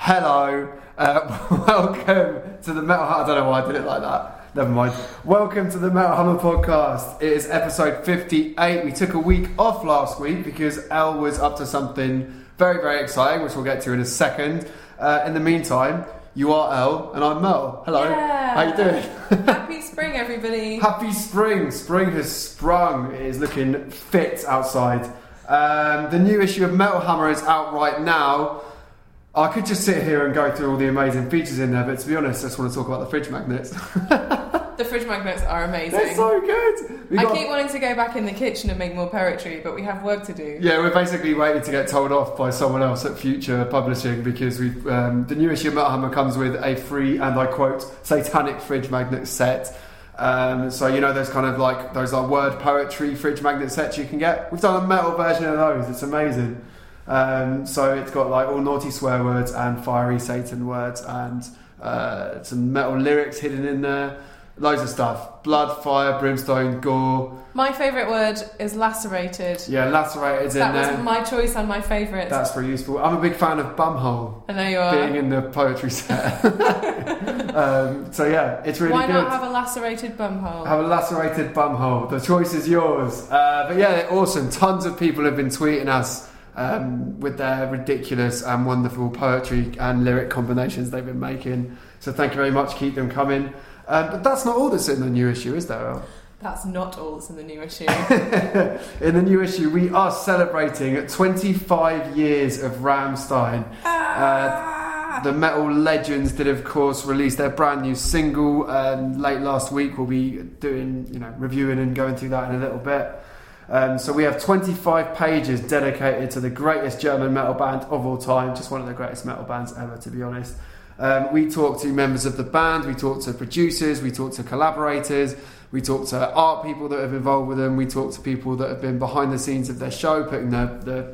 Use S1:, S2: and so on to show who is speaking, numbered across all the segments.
S1: Hello, welcome to the Metal Hammer. I don't know why I did it like that. Never mind. Welcome to the Metal Hammer podcast. It is episode 58. We took a week off last week because Elle was up to something very, very exciting, which we'll get to in a second. In the meantime, you are Elle and I'm Mel. Hello.
S2: Yeah.
S1: How you doing?
S2: Happy spring, everybody.
S1: Happy spring. Spring has sprung. It is looking fit outside. The new issue of Metal Hammer is out right now. I could just sit here and go through all the amazing features in there, but to be honest, I just want to talk about the fridge magnets.
S2: The fridge magnets are amazing.
S1: They're so good.
S2: I keep wanting to go back in the kitchen and make more poetry, but we have work to do.
S1: Yeah, we're basically waiting to get told off by someone else at Future Publishing because the new issue of Metal Hammer comes with a free, and I quote, satanic fridge magnet set. So you know those kind of like those word poetry fridge magnet sets you can get. We've done a metal version of those. It's amazing. So it's got like all naughty swear words and fiery Satan words and some metal lyrics hidden in there. Loads of stuff. Blood, fire, brimstone, gore.
S2: My favourite word is lacerated.
S1: Yeah, lacerated's in there.
S2: That was my choice and my favourite.
S1: That's very useful. I'm a big fan of bumhole.
S2: I know you are.
S1: Being in the poetry set. So yeah, it's really good.
S2: Why not have a lacerated bumhole?
S1: Have a lacerated bumhole. The choice is yours. But yeah, awesome. Tons of people have been tweeting us with their ridiculous and wonderful poetry and lyric combinations they've been making. So thank you very much. Keep them coming. But that's not all that's in the new issue, is there?
S2: That's not all that's in the new issue.
S1: In the new issue, we are celebrating 25 years of Rammstein. The metal legends did, of course, release their brand new single late last week. We'll be doing, reviewing and going through that in a little bit. So we have 25 pages dedicated to the greatest German metal band of all time. Just one of the greatest metal bands ever, to be honest. We talk to members of the band, we talk to producers, we talk to collaborators, we talk to art people that have involved with them, we talk to people that have been behind the scenes of their show, putting the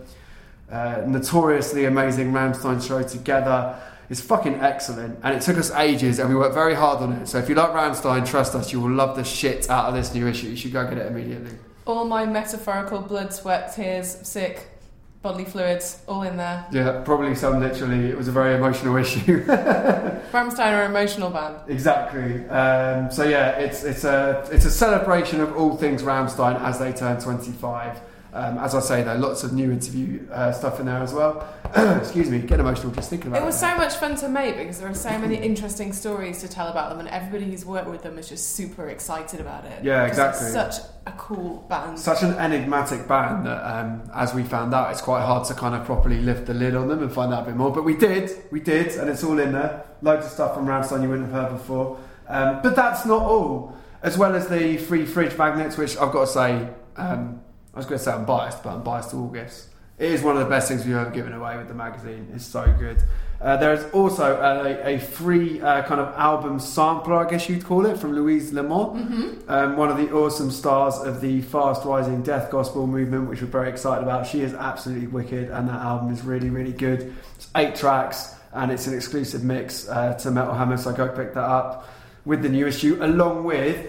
S1: notoriously amazing Rammstein show together. It's fucking excellent, and it took us ages, and we worked very hard on it. So if you like Rammstein, trust us, you will love the shit out of this new issue. You should go get it immediately. All
S2: my metaphorical blood, sweat, tears, sick, bodily fluids, all in there.
S1: Yeah, probably some literally. It was a very emotional issue.
S2: Rammstein are an emotional band.
S1: Exactly. So yeah, it's a celebration of all things Rammstein as they turn 25. As I say, though, lots of new interview stuff in there as well. Excuse me, get emotional just thinking about it.
S2: It was so much fun to make because there are so many interesting stories to tell about them, and everybody who's worked with them is just super excited about it.
S1: Yeah, exactly.
S2: It's such a cool band.
S1: Such an enigmatic band that, as we found out, it's quite hard to kind of properly lift the lid on them and find out a bit more. But we did, and it's all in there. Loads of stuff from Rammstein you wouldn't have heard before. But that's not all. As well as the free fridge magnets, which I've got to say... I was going to say I'm biased, but I'm biased to all gifts. It is one of the best things we've ever given away with the magazine. It's so good. There is also a free kind of album sampler, I guess you'd call it, from Louise Lamont, one of the awesome stars of the fast-rising death gospel movement, which we're very excited about. She is absolutely wicked, and that album is really, really good. It's 8 tracks, and it's an exclusive mix to Metal Hammer, so go pick that up with the new issue, along with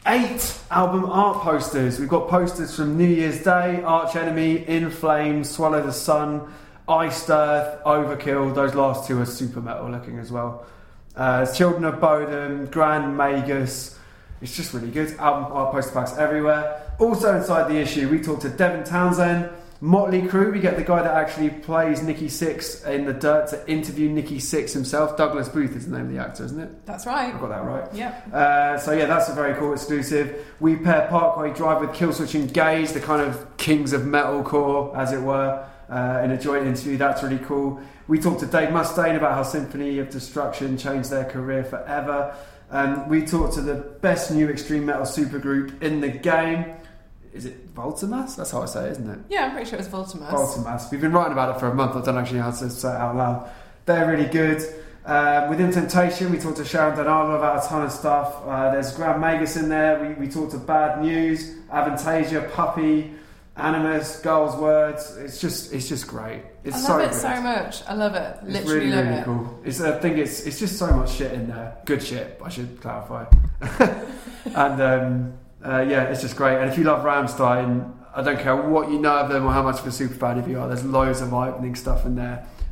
S1: 8 album art posters. We've got posters from New Year's Day, Arch Enemy, In Flames, Swallow the Sun, Iced Earth, Overkill. Those last 2 are super metal looking as well. Children of Bodom, Grand Magus. It's just really good. Album art poster packs everywhere. Also inside the issue, we talked to Devin Townsend, Motley Crue. We get the guy that actually plays Nikki Sixx in The Dirt to interview Nikki Sixx himself. Douglas Booth is the name of the actor, isn't it?
S2: That's right.
S1: I got that right.
S2: Yep.
S1: So yeah, that's a very cool exclusive. We pair Parkway Drive with Killswitch Engage, the kind of kings of metalcore, as it were, in a joint interview. That's really cool. We talked to Dave Mustaine about how Symphony of Destruction changed their career forever. We talked to the best new extreme metal supergroup in the game. Is it Voltimass? That's how I say it, isn't it?
S2: Yeah, I'm pretty sure it's Voltimass.
S1: Voltimass. We've been writing about it for a month. I don't actually know how to say it out loud. They're really good. Within Temptation, we talked to Sharon Donaldo about a ton of stuff. There's Grand Magus in there. We talked to Bad News, Avantasia, Puppy, Animus, Girls' Words. It's just great. It's
S2: I love it so much. I love it.
S1: It's
S2: Literally
S1: really,
S2: love
S1: really
S2: it.
S1: cool. It's just so much shit in there. Good shit, I should clarify. And yeah, it's just great. And if you love Rammstein, I don't care what you know of them or how much of a super fan if you are, there's loads of eye-opening stuff in there.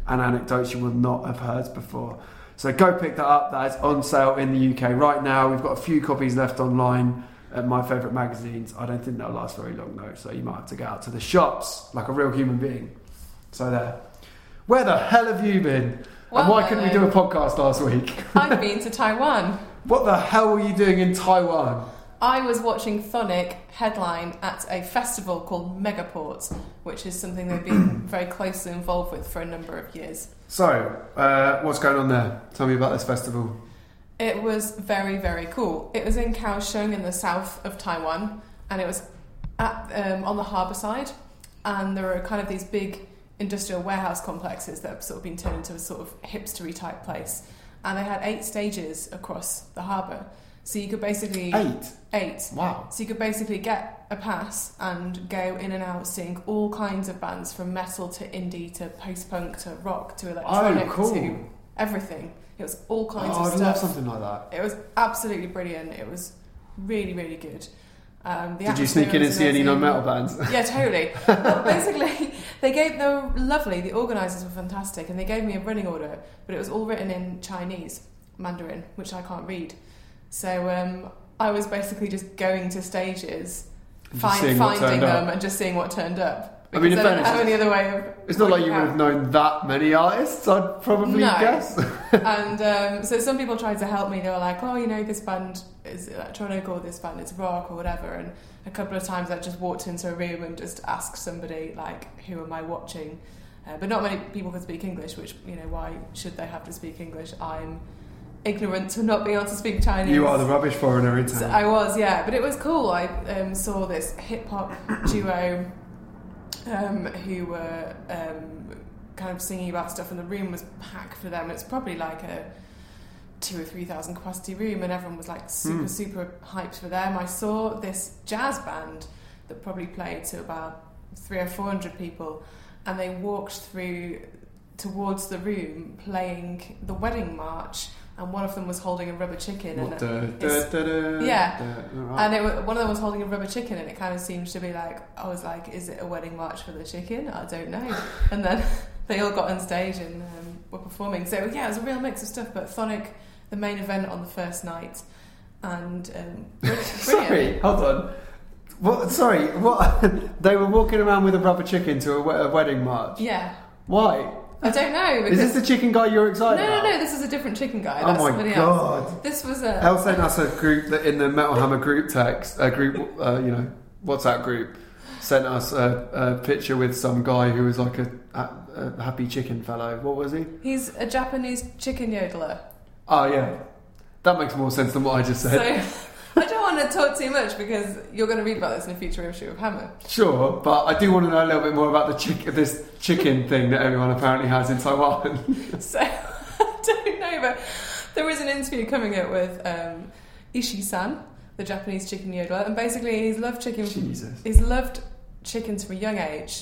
S1: and anecdotes you will not have heard before. So go pick that up. That is on sale in the UK right now. We've got a few copies left online at My Favourite Magazines. I don't think they'll last very long though, so you might have to get out to the shops like a real human being. So there. Where the hell have you been?
S2: Well,
S1: and why couldn't we do a podcast last week?
S2: I've been to Taiwan.
S1: What the hell were you doing in Taiwan?
S2: I was watching Phonic headline at a festival called Megaport, which is something they've been very closely involved with for a number of years.
S1: So, what's going on there? Tell me about this festival.
S2: It was very, very cool. It was in Kaohsiung in the south of Taiwan, and it was on the harbour side, and there were kind of these big industrial warehouse complexes that have sort of been turned into a sort of hipstery type place, and they had 8 stages across the harbour. So you could basically... 8?
S1: Wow.
S2: So you could basically get a pass and go in and out seeing all kinds of bands, from metal to indie to post-punk to rock to electronic to everything. It was all kinds of stuff.
S1: I'd love something like that.
S2: It was absolutely brilliant. It was really, really good.
S1: Did you sneak in and see any non-metal bands?
S2: Yeah, totally. Well, basically, they were lovely. The organisers were fantastic, and they gave me a running order, but it was all written in Chinese, Mandarin, which I can't read. So I was basically just going to stages, finding them, and just seeing what turned up.
S1: I mean,
S2: I don't have any other way of...
S1: It's not like you would have known that many artists, I'd probably guess.
S2: And so some people tried to help me. They were like, oh, you know, this band is electronic, or this band is rock, or whatever. And a couple of times I just walked into a room and just asked somebody, like, who am I watching? But not many people could speak English, which, you know, why should they have to speak English? I'm ignorant to not being able to speak Chinese.
S1: You are the rubbish foreigner in town.
S2: So I was, yeah. But it was cool. I saw this hip-hop duo who were kind of singing about stuff, and the room was packed for them. It's probably like a 2,000 or 3,000 capacity room, and everyone was like super hyped for them. I saw this jazz band that probably played to about 300 or 400 people, and they walked through towards the room playing the wedding march, and one of them was holding a rubber chicken.
S1: Right.
S2: And one of them was holding a rubber chicken, and it kind of seemed to be like, I was like, is it a wedding march for the chicken? I don't know. And then they all got on stage and were performing. So yeah, it was a real mix of stuff. But Phonic, the main event on the first night, and
S1: sorry, hold on. What? Sorry, what? They were walking around with a rubber chicken to a wedding march.
S2: Yeah.
S1: Why?
S2: I don't know.
S1: Is this the chicken guy you're excited about?
S2: No, this is a different chicken guy.
S1: That's my God.
S2: Else. This was a...
S1: Elle sent us a group that in the Metal Hammer group text, WhatsApp group, sent us a picture with some guy who was like a happy chicken fellow. What was he?
S2: He's a Japanese chicken yodeler.
S1: Oh, yeah. That makes more sense than what I just said.
S2: So, I don't want to talk too much because you're going to read about this in a future issue of Hammer.
S1: Sure, but I do want to know a little bit more about this chicken thing that everyone apparently has in Taiwan.
S2: So, I don't know, but there was an interview coming up with Ishii-san, the Japanese chicken yodeler, and basically he's loved chicken. He's loved chickens from a young age,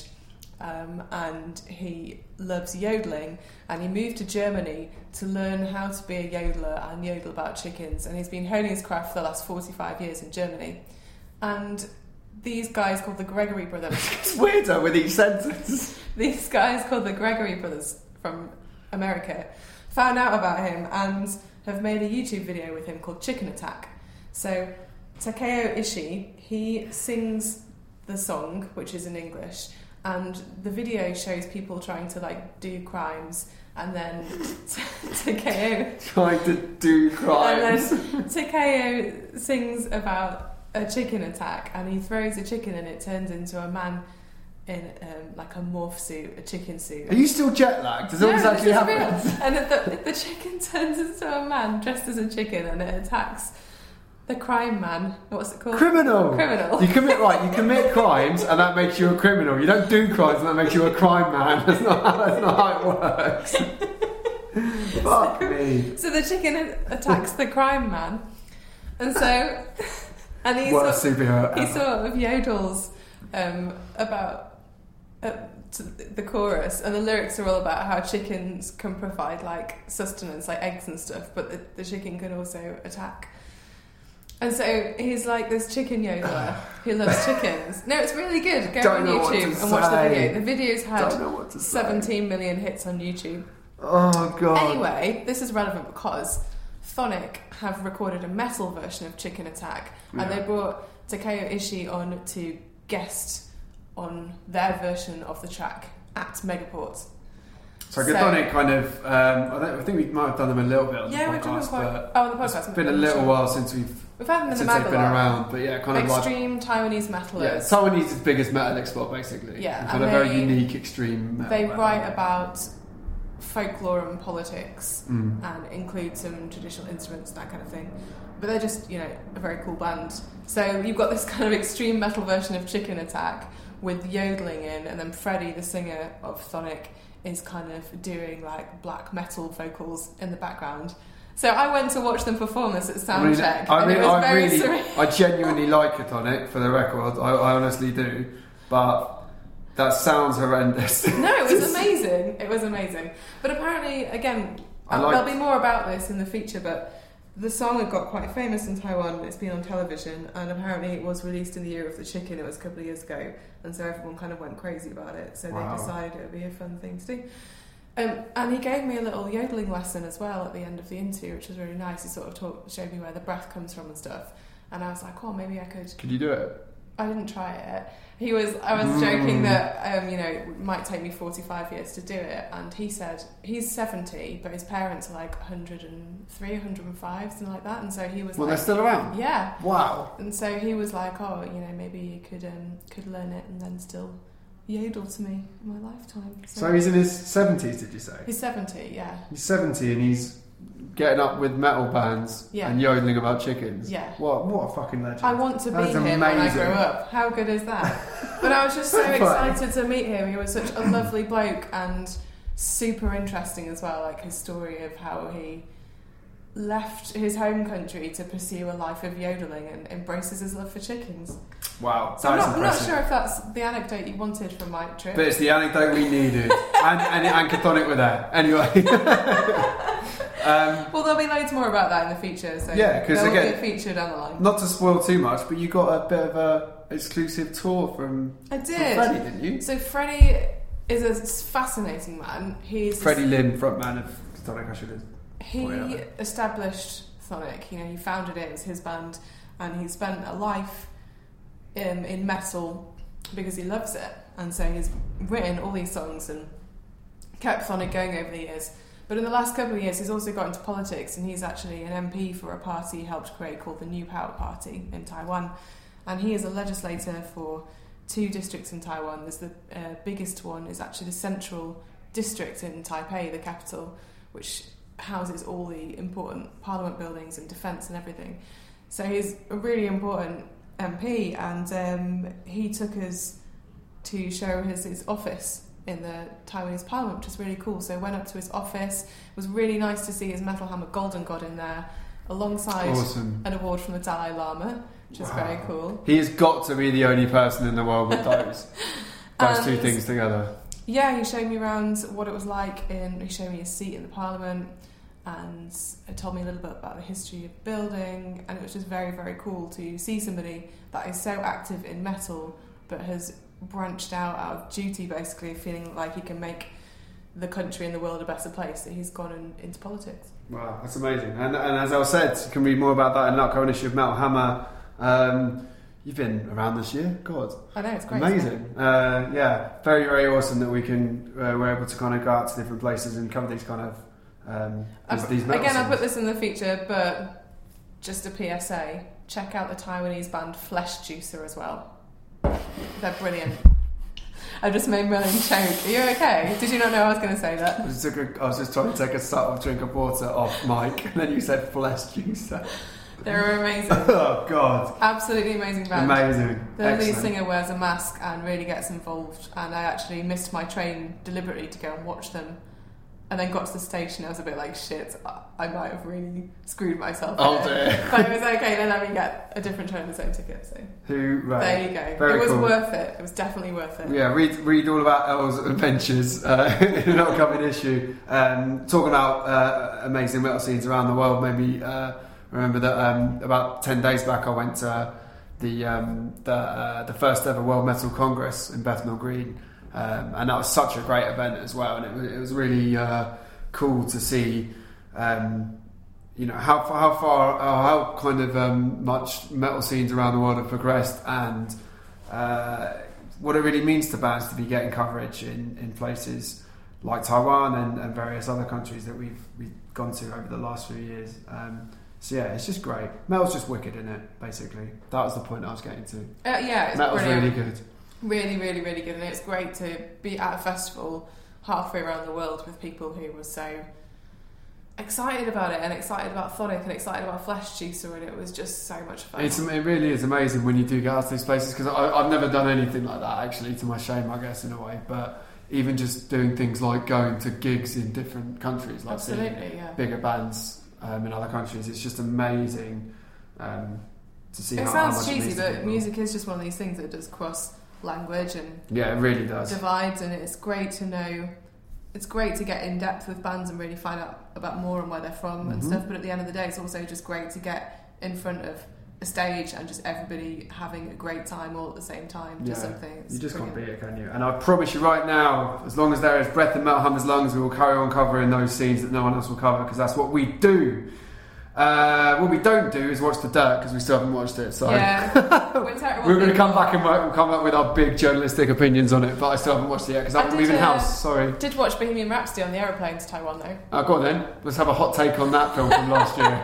S2: and he loves yodeling, and he moved to Germany to learn how to be a yodeler and yodel about chickens, and he's been honing his craft for the last 45 years in Germany. And these guys called the Gregory Brothers...
S1: It's weirder with each sentence.
S2: These guys called the Gregory Brothers from America found out about him and have made a YouTube video with him called Chicken Attack. So Takeo Ishii, he sings the song, which is in English, and the video shows people trying to like do crimes, and then Takeo
S1: trying to do crimes.
S2: And then Takeo sings about a chicken attack, and he throws a chicken and it turns into a man in like a morph suit, a chicken suit.
S1: Are you still jet lagged? Does this actually happen?
S2: And the chicken turns into a man dressed as a chicken, and it attacks the crime man. What's it called?
S1: Criminal. You commit crimes, and that makes you a criminal. You don't do crimes, and that makes you a crime man. That's not how it works. Fuck me.
S2: So the chicken attacks the crime man, and so he
S1: what a superhero.
S2: He sort of yodels about the chorus, and the lyrics are all about how chickens can provide like sustenance, like eggs and stuff, but the chicken can also attack. And so he's like this chicken yodeler who loves chickens. No, it's really good. Go on YouTube and watch the video. The video's had 17 million hits on YouTube.
S1: Oh, God.
S2: Anyway, this is relevant because Thonic have recorded a metal version of Chicken Attack, and they brought Takeo Ishii on to guest on their version of the track at Megaport.
S1: So Thonic kind of, I think we might have done them a little bit on the podcast.
S2: We've done them on the podcast.
S1: It's been a little while since we've
S2: had them in the
S1: they've been around, but yeah, kind of
S2: extreme Taiwanese metalers.
S1: Yeah, Taiwanese's biggest metal export, basically.
S2: Yeah,
S1: and a very unique extreme metal.
S2: They write about folklore and politics and include some traditional instruments, that kind of thing. But they're just, a very cool band. So you've got this kind of extreme metal version of Chicken Attack with yodeling in, and then Freddie, the singer of Thonic, is kind of doing like black metal vocals in the background. So I went to watch them perform this at Soundcheck.
S1: I genuinely like Tonic, for the record. I honestly do, but that sounds horrendous.
S2: No, it was amazing. It was amazing. But apparently, again, there'll be more about this in the feature, but the song had got quite famous in Taiwan. It's been on television, and apparently it was released in the Year of the Chicken. It was a couple of years ago, and so everyone kind of went crazy about it. So they decided it would be a fun thing to do. And he gave me a little yodeling lesson as well at the end of the interview, which was really nice. He sort of showed me where the breath comes from and stuff. And I was like, oh, maybe I could.
S1: Could you do it?
S2: I didn't try it. I was joking that it might take me 45 years to do it, and he said he's 70, but his parents are like 103, 105, something like that, and so he was.
S1: Well, they're still around.
S2: Yeah.
S1: Wow.
S2: And so he was like, oh, maybe you could learn it and then still yodel to me in my lifetime.
S1: So he's in his 70s, did you say?
S2: He's 70, yeah.
S1: He's 70 and he's getting up with metal bands and yodeling about chickens.
S2: Yeah.
S1: What a fucking legend.
S2: I want to be him when I grow up. How good is that? But I was just so excited to meet him. He was such a lovely bloke and super interesting as well, like his story of how he left his home country to pursue a life of yodeling and embraces his love for chickens.
S1: Wow,
S2: so I'm not sure if that's the anecdote you wanted from my trip.
S1: But it's the anecdote we needed. and Chthonic were there. Anyway.
S2: Well, there'll be loads more about that in the feature. So
S1: because
S2: there will be a feature down the line.
S1: Not to spoil too much, but you got a bit of a exclusive tour from Freddie, didn't you?
S2: So Freddie is a fascinating man. He's
S1: Freddie Lim, frontman of Chthonic, I should have.
S2: He established Thonic. He founded it. It was his band, and he spent a life in metal because he loves it. And so he's written all these songs and kept Thonic going over the years. But in the last couple of years, he's also got into politics, and he's actually an MP for a party he helped create called the New Power Party in Taiwan. And he is a legislator for 2 districts in Taiwan. There's the biggest one is actually the Central District in Taipei, the capital, which houses all the important parliament buildings and defence and everything. So he's a really important MP, and he took us to show his office in the Taiwanese parliament, which is really cool. So I went up to his office. It was really nice to see his Metal Hammer Golden God in there, alongside an award from the Dalai Lama, which is very cool.
S1: He has got to be the only person in the world with those two things together.
S2: Yeah, he showed me around what it was like. He showed me his seat in the parliament, and it told me a little bit about the history of building, and it was just very, very cool to see somebody that is so active in metal but has branched out of duty, basically, feeling like he can make the country and the world a better place, that he's gone into politics.
S1: Wow, that's amazing. And as I said, you can read more about that in that current issue of Metal Hammer. You've been around this year? God.
S2: I know, it's great.
S1: Amazing. Yeah, very, very awesome that we're able to kind of go out to different places and cover these kind of these metal
S2: Again,
S1: songs.
S2: I put this in the feature, but just a PSA, check out the Taiwanese band Flesh Juicer as well. They're brilliant. I just made Merlin choke. Are you okay? Did you not know I was going to say that?
S1: I was just trying to take a subtle drink of water off mic, and then you said Flesh Juicer.
S2: They're amazing.
S1: Oh, God.
S2: Absolutely amazing band.
S1: Amazing.
S2: The lead singer wears a mask and really gets involved, and I actually missed my train deliberately to go and watch them, and then got to the station. I was a bit like, shit, I might have really screwed myself.
S1: Oh, dear.
S2: But it was okay, then let me get a different train, the same ticket. So
S1: right.
S2: There you go.
S1: Very
S2: it was
S1: cool.
S2: worth it. It was definitely worth it.
S1: Yeah, read all about Elle's adventures in an upcoming issue. Talking about amazing metal scenes around the world made me I remember that about 10 days back I went to the first ever World Metal Congress in Bethnal Green, and that was such a great event as well, and it was really cool to see how kind of much metal scenes around the world have progressed, and what it really means to bands to be getting coverage in places like Taiwan and various other countries that we've gone to over the last few years. So yeah, it's just great. Metal's just wicked, isn't it? Basically, that was the point I was getting to.
S2: Yeah, it's
S1: metal's
S2: brilliant.
S1: really good.
S2: Really, really, really good, and it's great to be at a festival halfway around the world with people who were so excited about it, and excited about Thodic, and excited about Flesh Juicer, and it was just so much fun.
S1: It really is amazing when you do get out to these places, because I've never done anything like that, actually, to my shame, I guess, in a way. But even just doing things like going to gigs in different countries, like seeing bigger bands in other countries, it's just amazing to see.
S2: It
S1: how
S2: sounds
S1: much
S2: cheesy, but music is just one of these things that does cross language and
S1: it really does
S2: divides, and it's great to know. It's great to get in depth with bands and really find out about more and where they're from and stuff. But at the end of the day, it's also just great to get in front of a stage and just everybody having a great time all at the same time. Just something.
S1: You just can't beat it, can you? And I promise you right now, as long as there is breath in Metal Hammer's lungs, we will carry on covering those scenes that no one else will cover, because that's what we do. What we don't do is watch The Dirt, because we still haven't watched it. So we're going to come back and we'll come up with our big journalistic opinions on it, but I still haven't watched it yet because I'm leaving house. Sorry.
S2: Did watch Bohemian Rhapsody on the aeroplane to Taiwan though.
S1: Go on then. Let's have a hot take on that film from last year.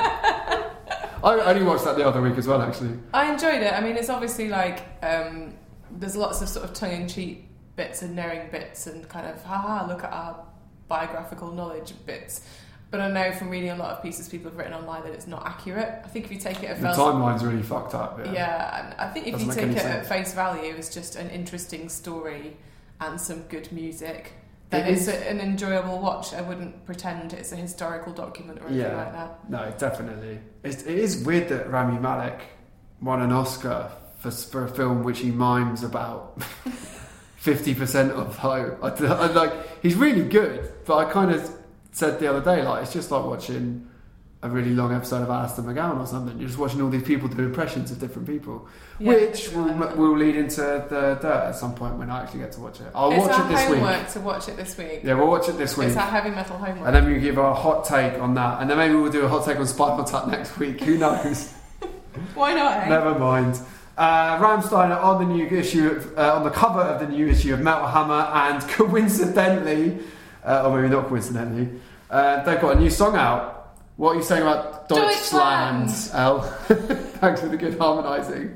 S1: I only watched that the other week as well, actually.
S2: I enjoyed it. I mean, it's obviously like there's lots of sort of tongue-in-cheek bits and knowing bits and kind of look at our biographical knowledge bits. But I know from reading a lot of pieces people have written online that it's not accurate. I think if you take it at
S1: the timeline's really fucked up.
S2: Yeah, and I think if you take it at face value as just an interesting story and some good music, then it's an enjoyable watch. I wouldn't pretend it's a historical document or anything like that. No,
S1: definitely. It is weird that Rami Malek won an Oscar for a film which he mimes about 50% of how. Like, he's really good, but I kind of said the other day, like, it's just like watching a really long episode of Alistair McGowan or something. You're just watching all these people do impressions of different people, which will lead into The Dirt at some point when I actually get to watch it. I'll watch it this week.
S2: It's our homework to watch it this week.
S1: Yeah, we'll watch it this week.
S2: It's our heavy metal homework.
S1: And then we'll give our hot take on that. And then maybe we'll do a hot take on Spinal Tap next week. Who knows?
S2: Why not, eh?
S1: Never mind. Rammstein are on the new issue, on the cover of the new issue of Metal Hammer, and coincidentally, or maybe not coincidentally, they've got a new song out. What are you saying about Deutschland, Elle? Thanks for the good harmonising.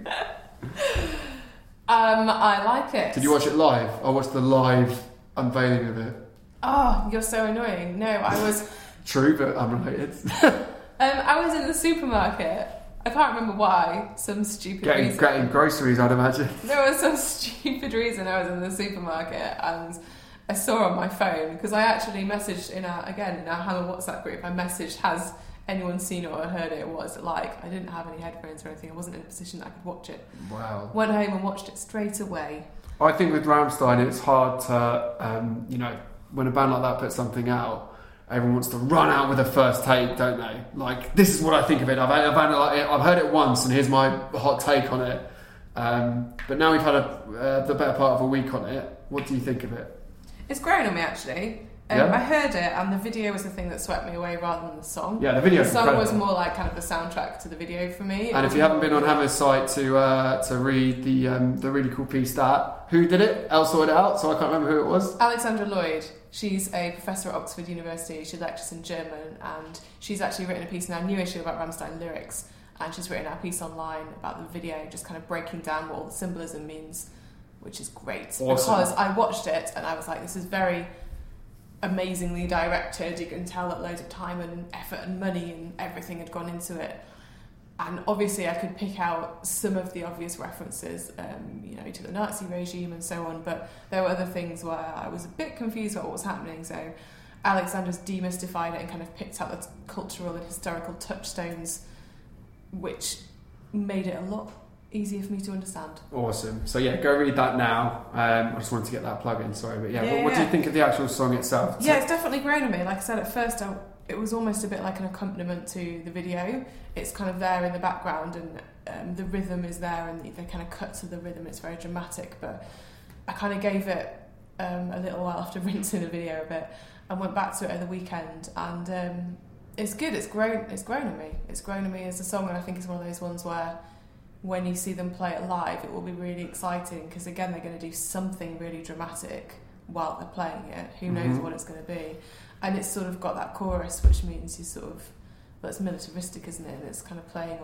S2: I like it.
S1: Did you watch it live? I watched the live unveiling of it.
S2: Oh, you're so annoying. No, I was...
S1: True, but unrelated.
S2: I was in the supermarket. I can't remember why. Some stupid reason.
S1: Getting groceries, I'd imagine.
S2: There was some stupid reason I was in the supermarket, and I saw on my phone, because I actually messaged in our Hammer WhatsApp group, I messaged, has anyone seen it or heard it? What is it like? I didn't have any headphones or anything. I wasn't in a position that I could watch it.
S1: Wow.
S2: Went home and watched it straight away.
S1: I think with Rammstein, it's hard to, when a band like that puts something out, everyone wants to run out with a first take, don't they? Like, this is what I think of it. I've heard it once, and here's my hot take on it. But now we've had the better part of a week on it. What do you think of it?
S2: It's grown on me, actually. I heard it, and the video was the thing that swept me away rather than the song.
S1: Yeah, the song
S2: was more like kind of the soundtrack to the video for me.
S1: And if you haven't been on Hammer's site to read the really cool piece who did it? Elle sorted it out, so I can't remember who it was.
S2: Alexandra Lloyd. She's a professor at Oxford University. She lectures in German, and she's actually written a piece in our new issue about Rammstein lyrics, and she's written a piece online about the video, just kind of breaking down what all the symbolism means, which is great.
S1: Awesome.
S2: Because I watched it and I was like, this is very amazingly directed. You can tell that loads of time and effort and money and everything had gone into it. And obviously I could pick out some of the obvious references, to the Nazi regime and so on, but there were other things where I was a bit confused about what was happening. So Alexandra's demystified it and kind of picked out the cultural and historical touchstones, which made it a lot easier for me to understand.
S1: Awesome. So yeah, go read that now. I just wanted to get that plug in, sorry. But what do you think of the actual song itself?
S2: Yeah, it's definitely grown on me. Like I said, at first it was almost a bit like an accompaniment to the video. It's kind of there in the background, and the rhythm is there, and they kind of cut to the rhythm. It's very dramatic, but I kind of gave it a little while after rinsing the video a bit, and went back to it at the weekend, and it's good. It's grown on me. It's grown on me as a song, and I think it's one of those ones where when you see them play it live, it will be really exciting, because again, they're going to do something really dramatic while they're playing it. Who knows what it's going to be? And it's sort of got that chorus, which means you sort of, well, it's militaristic, isn't it? And it's kind of playing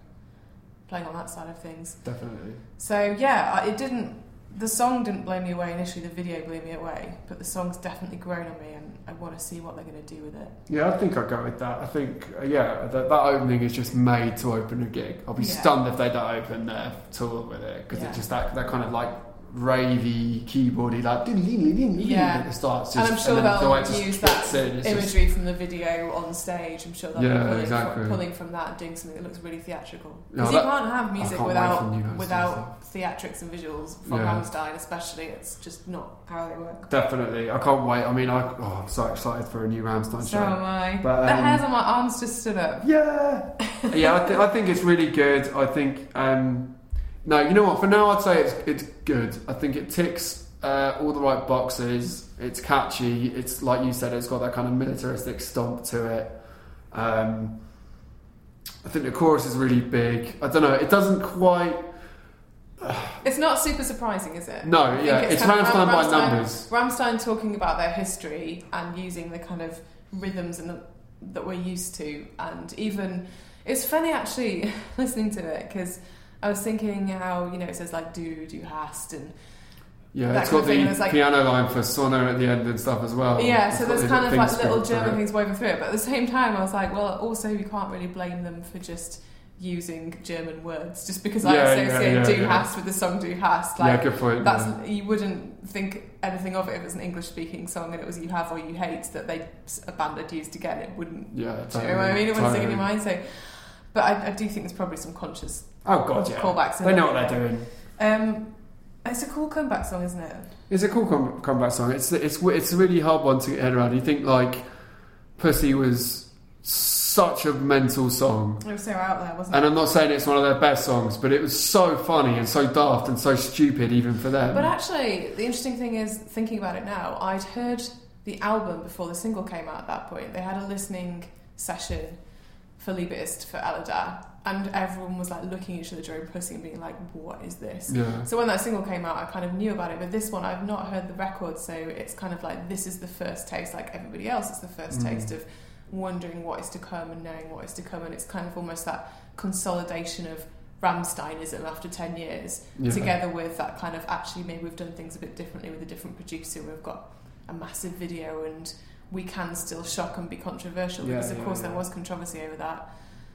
S2: on that side of things.
S1: Definitely.
S2: So yeah, the song didn't blow me away initially. The video blew me away, but the song's definitely grown on me, and I want to see what they're going to do with it.
S1: Yeah, I think I'd go with that. I think, that opening is just made to open a gig. I'll be stunned if they don't open their tour with it, because it's just that kind of like ravey, keyboardy, like ding ding ding ding at the start. Just,
S2: and I'm sure they'll use that imagery
S1: just
S2: from the video on stage. I'm sure they'll be pulling from that and doing something that looks really theatrical. Because you can't have music without theatrics and visuals from Rammstein, especially. It's just not how they work.
S1: Definitely, I can't wait. I mean, I'm so excited for a new Rammstein show.
S2: So am I.
S1: But,
S2: the hairs on my arms just stood up.
S1: Yeah, I think it's really good. I think. No, you know what? For now, I'd say it's good. I think it ticks all the right boxes. It's catchy. It's like you said. It's got that kind of militaristic stomp to it. I think the chorus is really big. I don't know. It doesn't quite.
S2: It's not super surprising, is it?
S1: No. Yeah, it's Rammstein by numbers.
S2: Rammstein talking about their history and using the kind of rhythms that we're used to, and even it's funny actually listening to it, because I was thinking how, it says like du hast, and
S1: it's got the piano line for Sonne at the end and stuff as well.
S2: Yeah, so there's kind of like little German things woven through it, but at the same time I was like, well, also you can't really blame them for just using German words, just because I associate du hast with the song Du hast. Like,
S1: good point.
S2: You wouldn't think anything of it if it's an English speaking song and it was you have or you hate that a band had used again. It wouldn't.
S1: Yeah,
S2: totally, do you know what I mean? It wouldn't stick in your mind. So, but I do think there's probably some conscious. Callbacks.
S1: They know what they're doing.
S2: It's a cool comeback song, isn't it?
S1: It's a cool comeback song. It's a really hard one to get head around. You think like Pussy was such a mental song.
S2: It was so out there, wasn't it?
S1: And I'm not saying it's one of their best songs, but it was so funny and so daft and so stupid even for them.
S2: But actually, the interesting thing is, thinking about it now, I'd heard the album before the single came out at that point. They had a listening session for Liebe ist für alle da, and everyone was like looking at each other during Pussy and being like, what is this?
S1: Yeah.
S2: So when that single came out, I kind of knew about it, but this one I've not heard the record, so it's kind of like, this is the first taste, like everybody else, it's the first taste of wondering what is to come and knowing what is to come, and it's kind of almost that consolidation of Rammsteinism after 10 years, together with that kind of, actually maybe we've done things a bit differently with a different producer, we've got a massive video and we can still shock and be controversial, because of course there was controversy over that.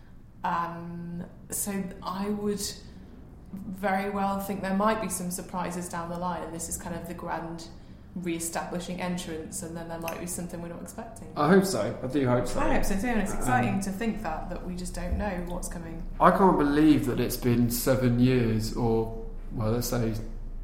S2: So I would very well think there might be some surprises down the line, and this is kind of the grand re-establishing entrance, and then there might be something we're not expecting.
S1: I hope so. I do hope so.
S2: I hope so too, and it's exciting to think that we just don't know what's coming.
S1: I can't believe that it's been 7 years, or well, let's say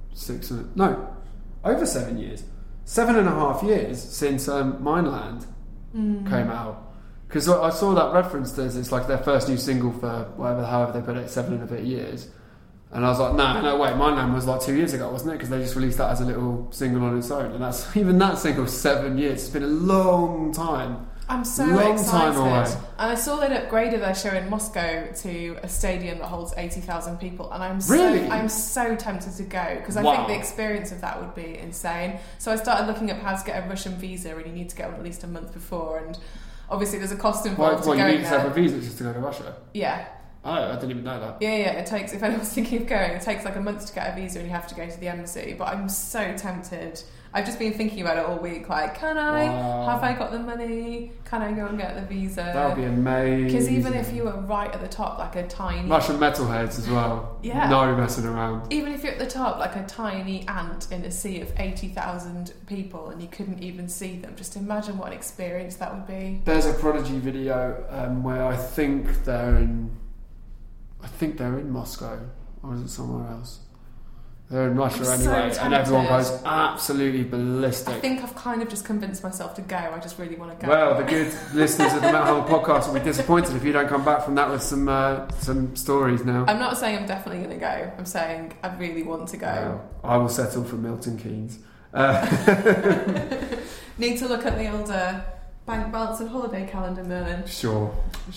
S1: over 7 years, 7.5 years since Mindland came out. Because I saw that reference to it's like their first new single for however they put it, 7 and a bit years. And I was like, no, wait, Mindland was like 2 years ago, wasn't it? Because they just released that as a little single on its own. And that's even that single's 7 years. It's been a long time.
S2: I'm so excited.
S1: Time away.
S2: And I saw they'd upgraded their show in Moscow to a stadium that holds 80,000 people. And I'm so tempted to go, because I think the experience of that would be insane. So I started looking up how to get a Russian visa, and you need to get one at least a month before. And obviously there's a cost involved to go there.
S1: You need to have a visa just to go to Russia?
S2: Yeah.
S1: Oh, I didn't even know that.
S2: Yeah, it takes, if anyone's thinking of going, it takes like a month to get a visa and you have to go to the embassy. But I'm so tempted. I've just been thinking about it all week, like, have I got the money? Can I go and get the visa?
S1: That would be amazing.
S2: Because even if you were right at the top, like a tiny...
S1: Russian metalheads as well.
S2: Yeah.
S1: No messing around.
S2: Even if you're at the top, like a tiny ant in a sea of 80,000 people and you couldn't even see them, just imagine what an experience that would be.
S1: There's a Prodigy video where I think they're in Moscow, or is it somewhere else? They're in Russia
S2: I'm so
S1: anyway, and everyone
S2: tempted.
S1: goes absolutely ballistic.
S2: I think I've kind of just convinced myself to go. I just really want to go.
S1: Well, the good listeners of the Metal Hammer podcast will be disappointed if you don't come back from that with some stories now.
S2: I'm not saying I'm definitely going to go. I'm saying I really want to go.
S1: Well, I will settle for Milton Keynes.
S2: Need to look at the older bank balance and holiday calendar, Merlin.
S1: Sure.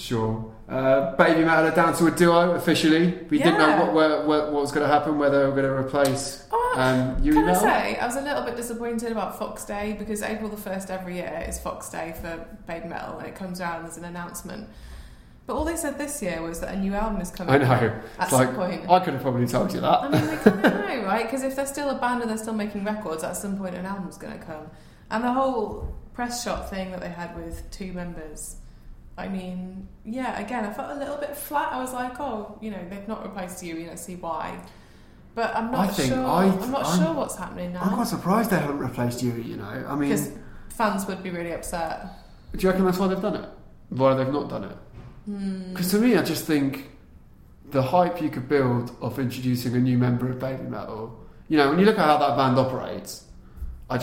S1: Baby Metal are down to a duo officially. We didn't know what was going to happen, whether they were going to replace Yuri
S2: Can I
S1: Metal.
S2: say, I was a little bit disappointed about Fox Day, because April the 1st every year is Fox Day for Baby Metal, and it comes around as an announcement. But all they said this year was that a new album is coming.
S1: I know.
S2: At some point.
S1: I could have probably told you that.
S2: I mean, they kind of know, right? Because if they're still a band and they're still making records, at some point an album's going to come. And the whole press shot thing that they had with 2 members, I mean, yeah, again, I felt a little bit flat. I was like, oh, they've not replaced Yuri, let's see why. But I'm not sure. I'm not sure what's happening now.
S1: I'm quite surprised they haven't replaced Yuri, I mean...
S2: Because fans would be really upset.
S1: Do you reckon that's why they've done it? Why they've not done it? Because to me, I just think the hype you could build of introducing a new member of Baby Metal, when you look at how that band operates, I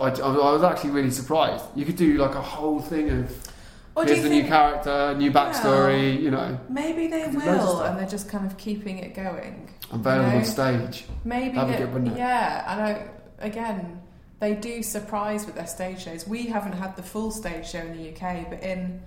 S1: was actually really surprised. You could do like a whole thing of here's the new character, new backstory,
S2: Maybe they will, and they're just kind of keeping it going.
S1: Unveiled on stage.
S2: Maybe
S1: that'd be good, wouldn't it?
S2: Yeah, and they do surprise with their stage shows. We haven't had the full stage show in the UK, but in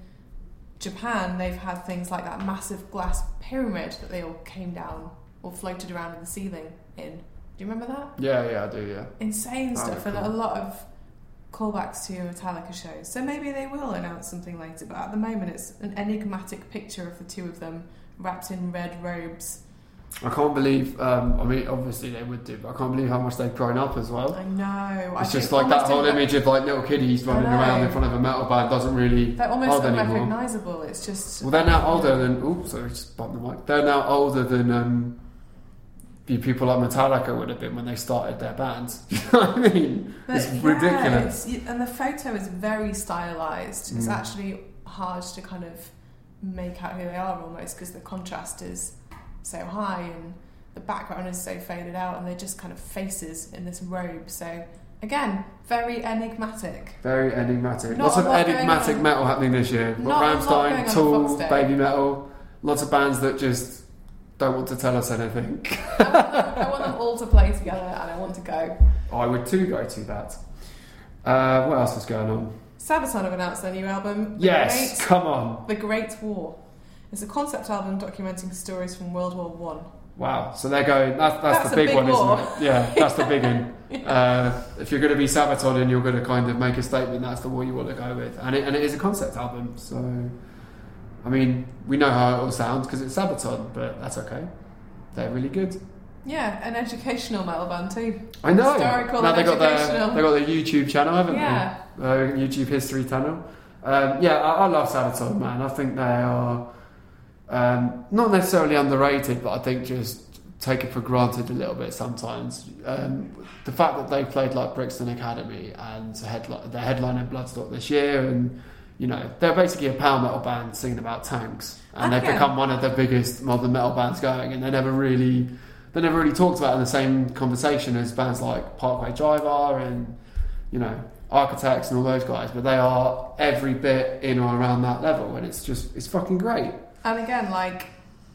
S2: Japan they've had things like that massive glass pyramid that they all came down or floated around in the ceiling in. Do you remember that?
S1: Yeah, I do, yeah.
S2: Insane stuff, and a lot of callbacks to Metallica shows. So maybe they will announce something later, but at the moment it's an enigmatic picture of the 2 of them wrapped in red robes.
S1: I can't believe, obviously they would do, but I can't believe how much they've grown up as well.
S2: I know.
S1: It's just like that whole image of like little kiddies running around in front of a metal band doesn't really
S2: They're almost
S1: hold anymore.
S2: unrecognisable. It's just...
S1: Well, they're now older than... sorry, just bumped the mic. They're now older than the people like Metallica would have been when they started their bands. You know what I mean? It's ridiculous.
S2: And the photo is very stylised. It's actually hard to kind of make out who they are almost, because the contrast is so high and the background is so faded out, and they're just kind of faces in this robe. So again, very enigmatic.
S1: Lots of enigmatic metal happening this year. Rammstein, Tool, Baby Metal. Lots of bands that just don't want to tell us anything.
S2: I want them all to play together, and I want to go.
S1: I would too go to that. What else is going on?
S2: Sabaton have announced their new album.
S1: Come on.
S2: The Great War. It's a concept album documenting stories from World War One.
S1: Wow, so they're going... That's the big one,
S2: war.
S1: Isn't it? Yeah, that's the big one. If you're going to be Sabaton and you're going to kind of make a statement, that's the one you want to go with. And it is a concept album, so... I mean, we know how it all sounds because it's Sabaton, but that's okay. They're really good.
S2: Yeah, an educational metal band too.
S1: I know.
S2: Historical
S1: now
S2: and educational.
S1: They got their YouTube channel, haven't
S2: they?
S1: YouTube history channel. I love Sabaton, man. I think they are not necessarily underrated, but I think just taken for granted a little bit sometimes. The fact that they played like Brixton Academy and their headliner Bloodstock this year, and they're basically a power metal band singing about tanks, and they've become one of the biggest modern metal bands going, and they never really talked about it in the same conversation as bands like Parkway Driver and Architects and all those guys, but they are every bit in or around that level, and it's fucking great.
S2: And again, like,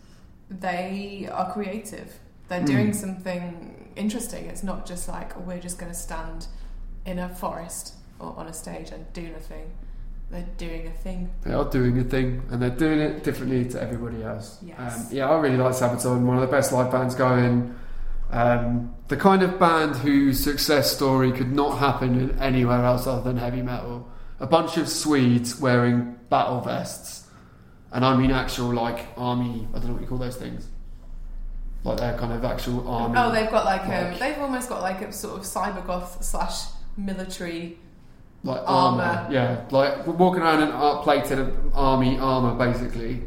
S2: they are creative. They're doing something interesting. It's not just like, we're just going to stand in a forest or on a stage and do nothing. They're doing a thing. They are doing a thing,
S1: and they're doing it differently to everybody else.
S2: Yes.
S1: I really like Sabaton, one of the best live bands going. The kind of band whose success story could not happen anywhere else other than heavy metal. A bunch of Swedes wearing battle vests, and I mean actual like army. I don't know what you call those things. Like their kind of actual army.
S2: Oh, they've got they've almost got like a sort of cybergoth / military.
S1: Like armour, yeah, like walking around in plated army armour, basically,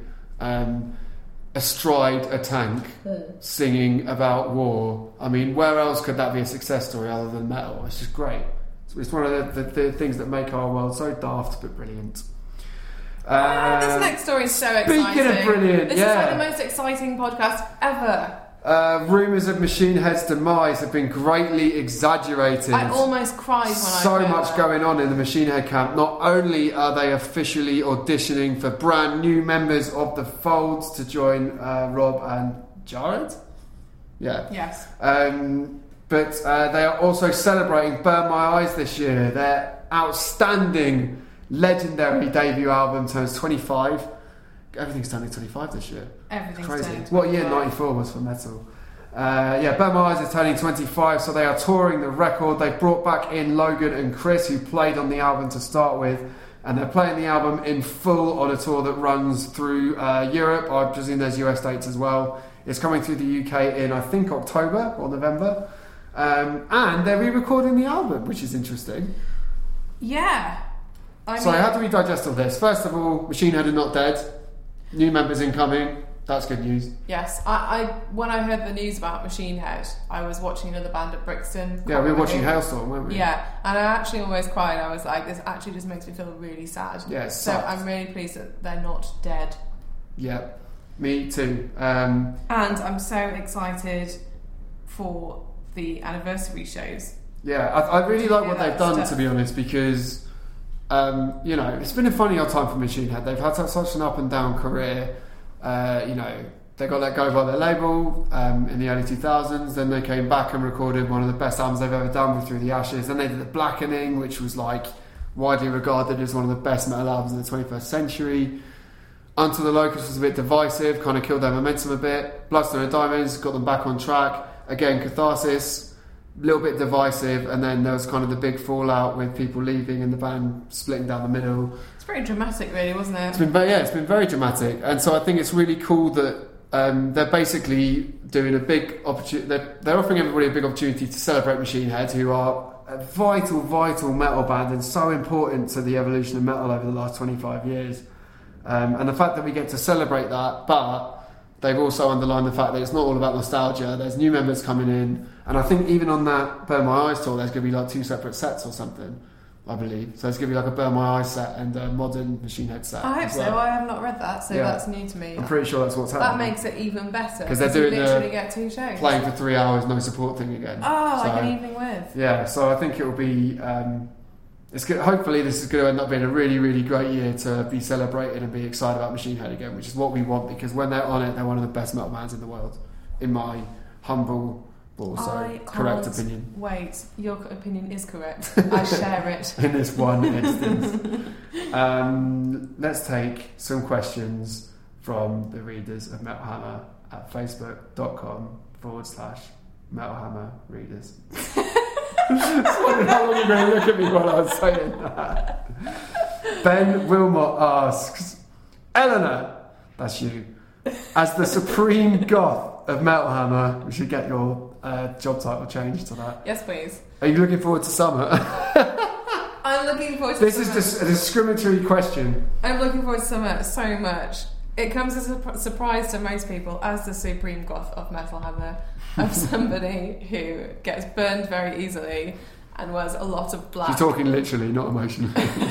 S1: astride a tank, singing about war. I mean, where else could that be a success story other than metal? It's just great. It's one of the things that make our world so daft but brilliant.
S2: This next story is so exciting.
S1: Speaking of brilliant,
S2: this is like the most exciting podcast ever.
S1: Rumours of Machine Head's demise have been greatly exaggerated.
S2: I almost cried when
S1: so
S2: I heard
S1: much
S2: that.
S1: going on in the Machine Head camp. Not only are they officially auditioning for brand new members of the Folds to join Rob and Jared. Yeah.
S2: Yes.
S1: But they are also celebrating Burn My Eyes this year. Their outstanding, legendary debut album turns 25. Everything's turning 25 this year.
S2: Everything's
S1: Crazy.
S2: turning
S1: What year
S2: 25.
S1: 94 was for metal? Burn My Eyes is turning 25, so they are touring the record. They've brought back in Logan and Chris, who played on the album to start with, and they're playing the album in full on a tour that runs through Europe. I presume there's US dates as well. It's coming through the UK in, I think, October or November. And they're re-recording the album, which is interesting.
S2: Yeah.
S1: So how do we digest all this? First of all, Machine Head are not dead. New members incoming. That's good news.
S2: Yes. I when I heard the news about Machine Head, I was watching another band at Brixton.
S1: Yeah, we were watching Hailstorm, weren't we?
S2: Yeah, and I actually almost cried. I was like, this actually just makes me feel really sad.
S1: Yeah,
S2: so I'm really pleased that they're not dead.
S1: Yeah, me too.
S2: And I'm so excited for the anniversary shows.
S1: Yeah, I really like what
S2: Yeah,
S1: they've done,
S2: stuff.
S1: to be honest, because it's been a funny old time for Machine Head. They've had such an up and down career. They got let go by their label in the early 2000s. Then they came back and recorded one of the best albums they've ever done with Through the Ashes. Then they did The Blackening, which was like widely regarded as one of the best metal albums in the 21st century. Until the Locust was a bit divisive, kind of killed their momentum a bit. Bloodstone and Diamonds got them back on track. Again, Catharsis, a little bit divisive, and then there was kind of the big fallout with people leaving and the band splitting down the middle.
S2: It's very dramatic, really, wasn't it?
S1: It's been very dramatic, and so I think it's really cool that they're basically doing a big opportunity. They're offering everybody a big opportunity to celebrate Machine Head, who are a vital metal band and so important to the evolution of metal over the last 25 years. And the fact that we get to celebrate that, but they've also underlined the fact that it's not all about nostalgia. There's new members coming in, and I think even on that Burn My Eyes tour, there's going to be like 2 separate sets or something, I believe. So there's going to be like a Burn My Eyes set and a modern Machine Head set.
S2: I hope
S1: as
S2: so.
S1: well.
S2: I have not read that, so
S1: Yeah.
S2: that's new to me.
S1: I'm pretty sure that's what's
S2: That
S1: happening.
S2: makes it even better
S1: 'Cause they're
S2: you
S1: doing
S2: literally
S1: the
S2: get 2 shows.
S1: Playing for 3 hours, no support thing again.
S2: Oh, like
S1: So,
S2: an evening with.
S1: Yeah, so I think it will be. It's good. Hopefully, this is going to end up being a really, really great year to be celebrated and be excited about Machine Head again, which is what we want, because when they're on it, they're one of the best metal bands in the world, in my humble, but also
S2: I
S1: correct
S2: can't
S1: opinion.
S2: Wait, your opinion is correct. I share it.
S1: In this one instance, let's take some questions from the readers of Metal Hammer at facebook.com/Metal Hammer readers. I was wondering how long you were going to look at me while I was saying that. Ben Wilmot asks, Eleanor, that's you, as the supreme goth of Metal Hammer, we should get your job title changed to that.
S2: Yes, please.
S1: Are you looking forward to summer?
S2: I'm looking forward to
S1: This
S2: summer.
S1: is just a discriminatory question.
S2: I'm looking forward to summer so much. It comes as a surprise to most people, as the supreme goth of Metal Hammer, of somebody who gets burned very easily and wears a lot of black.
S1: She's talking literally, not emotionally.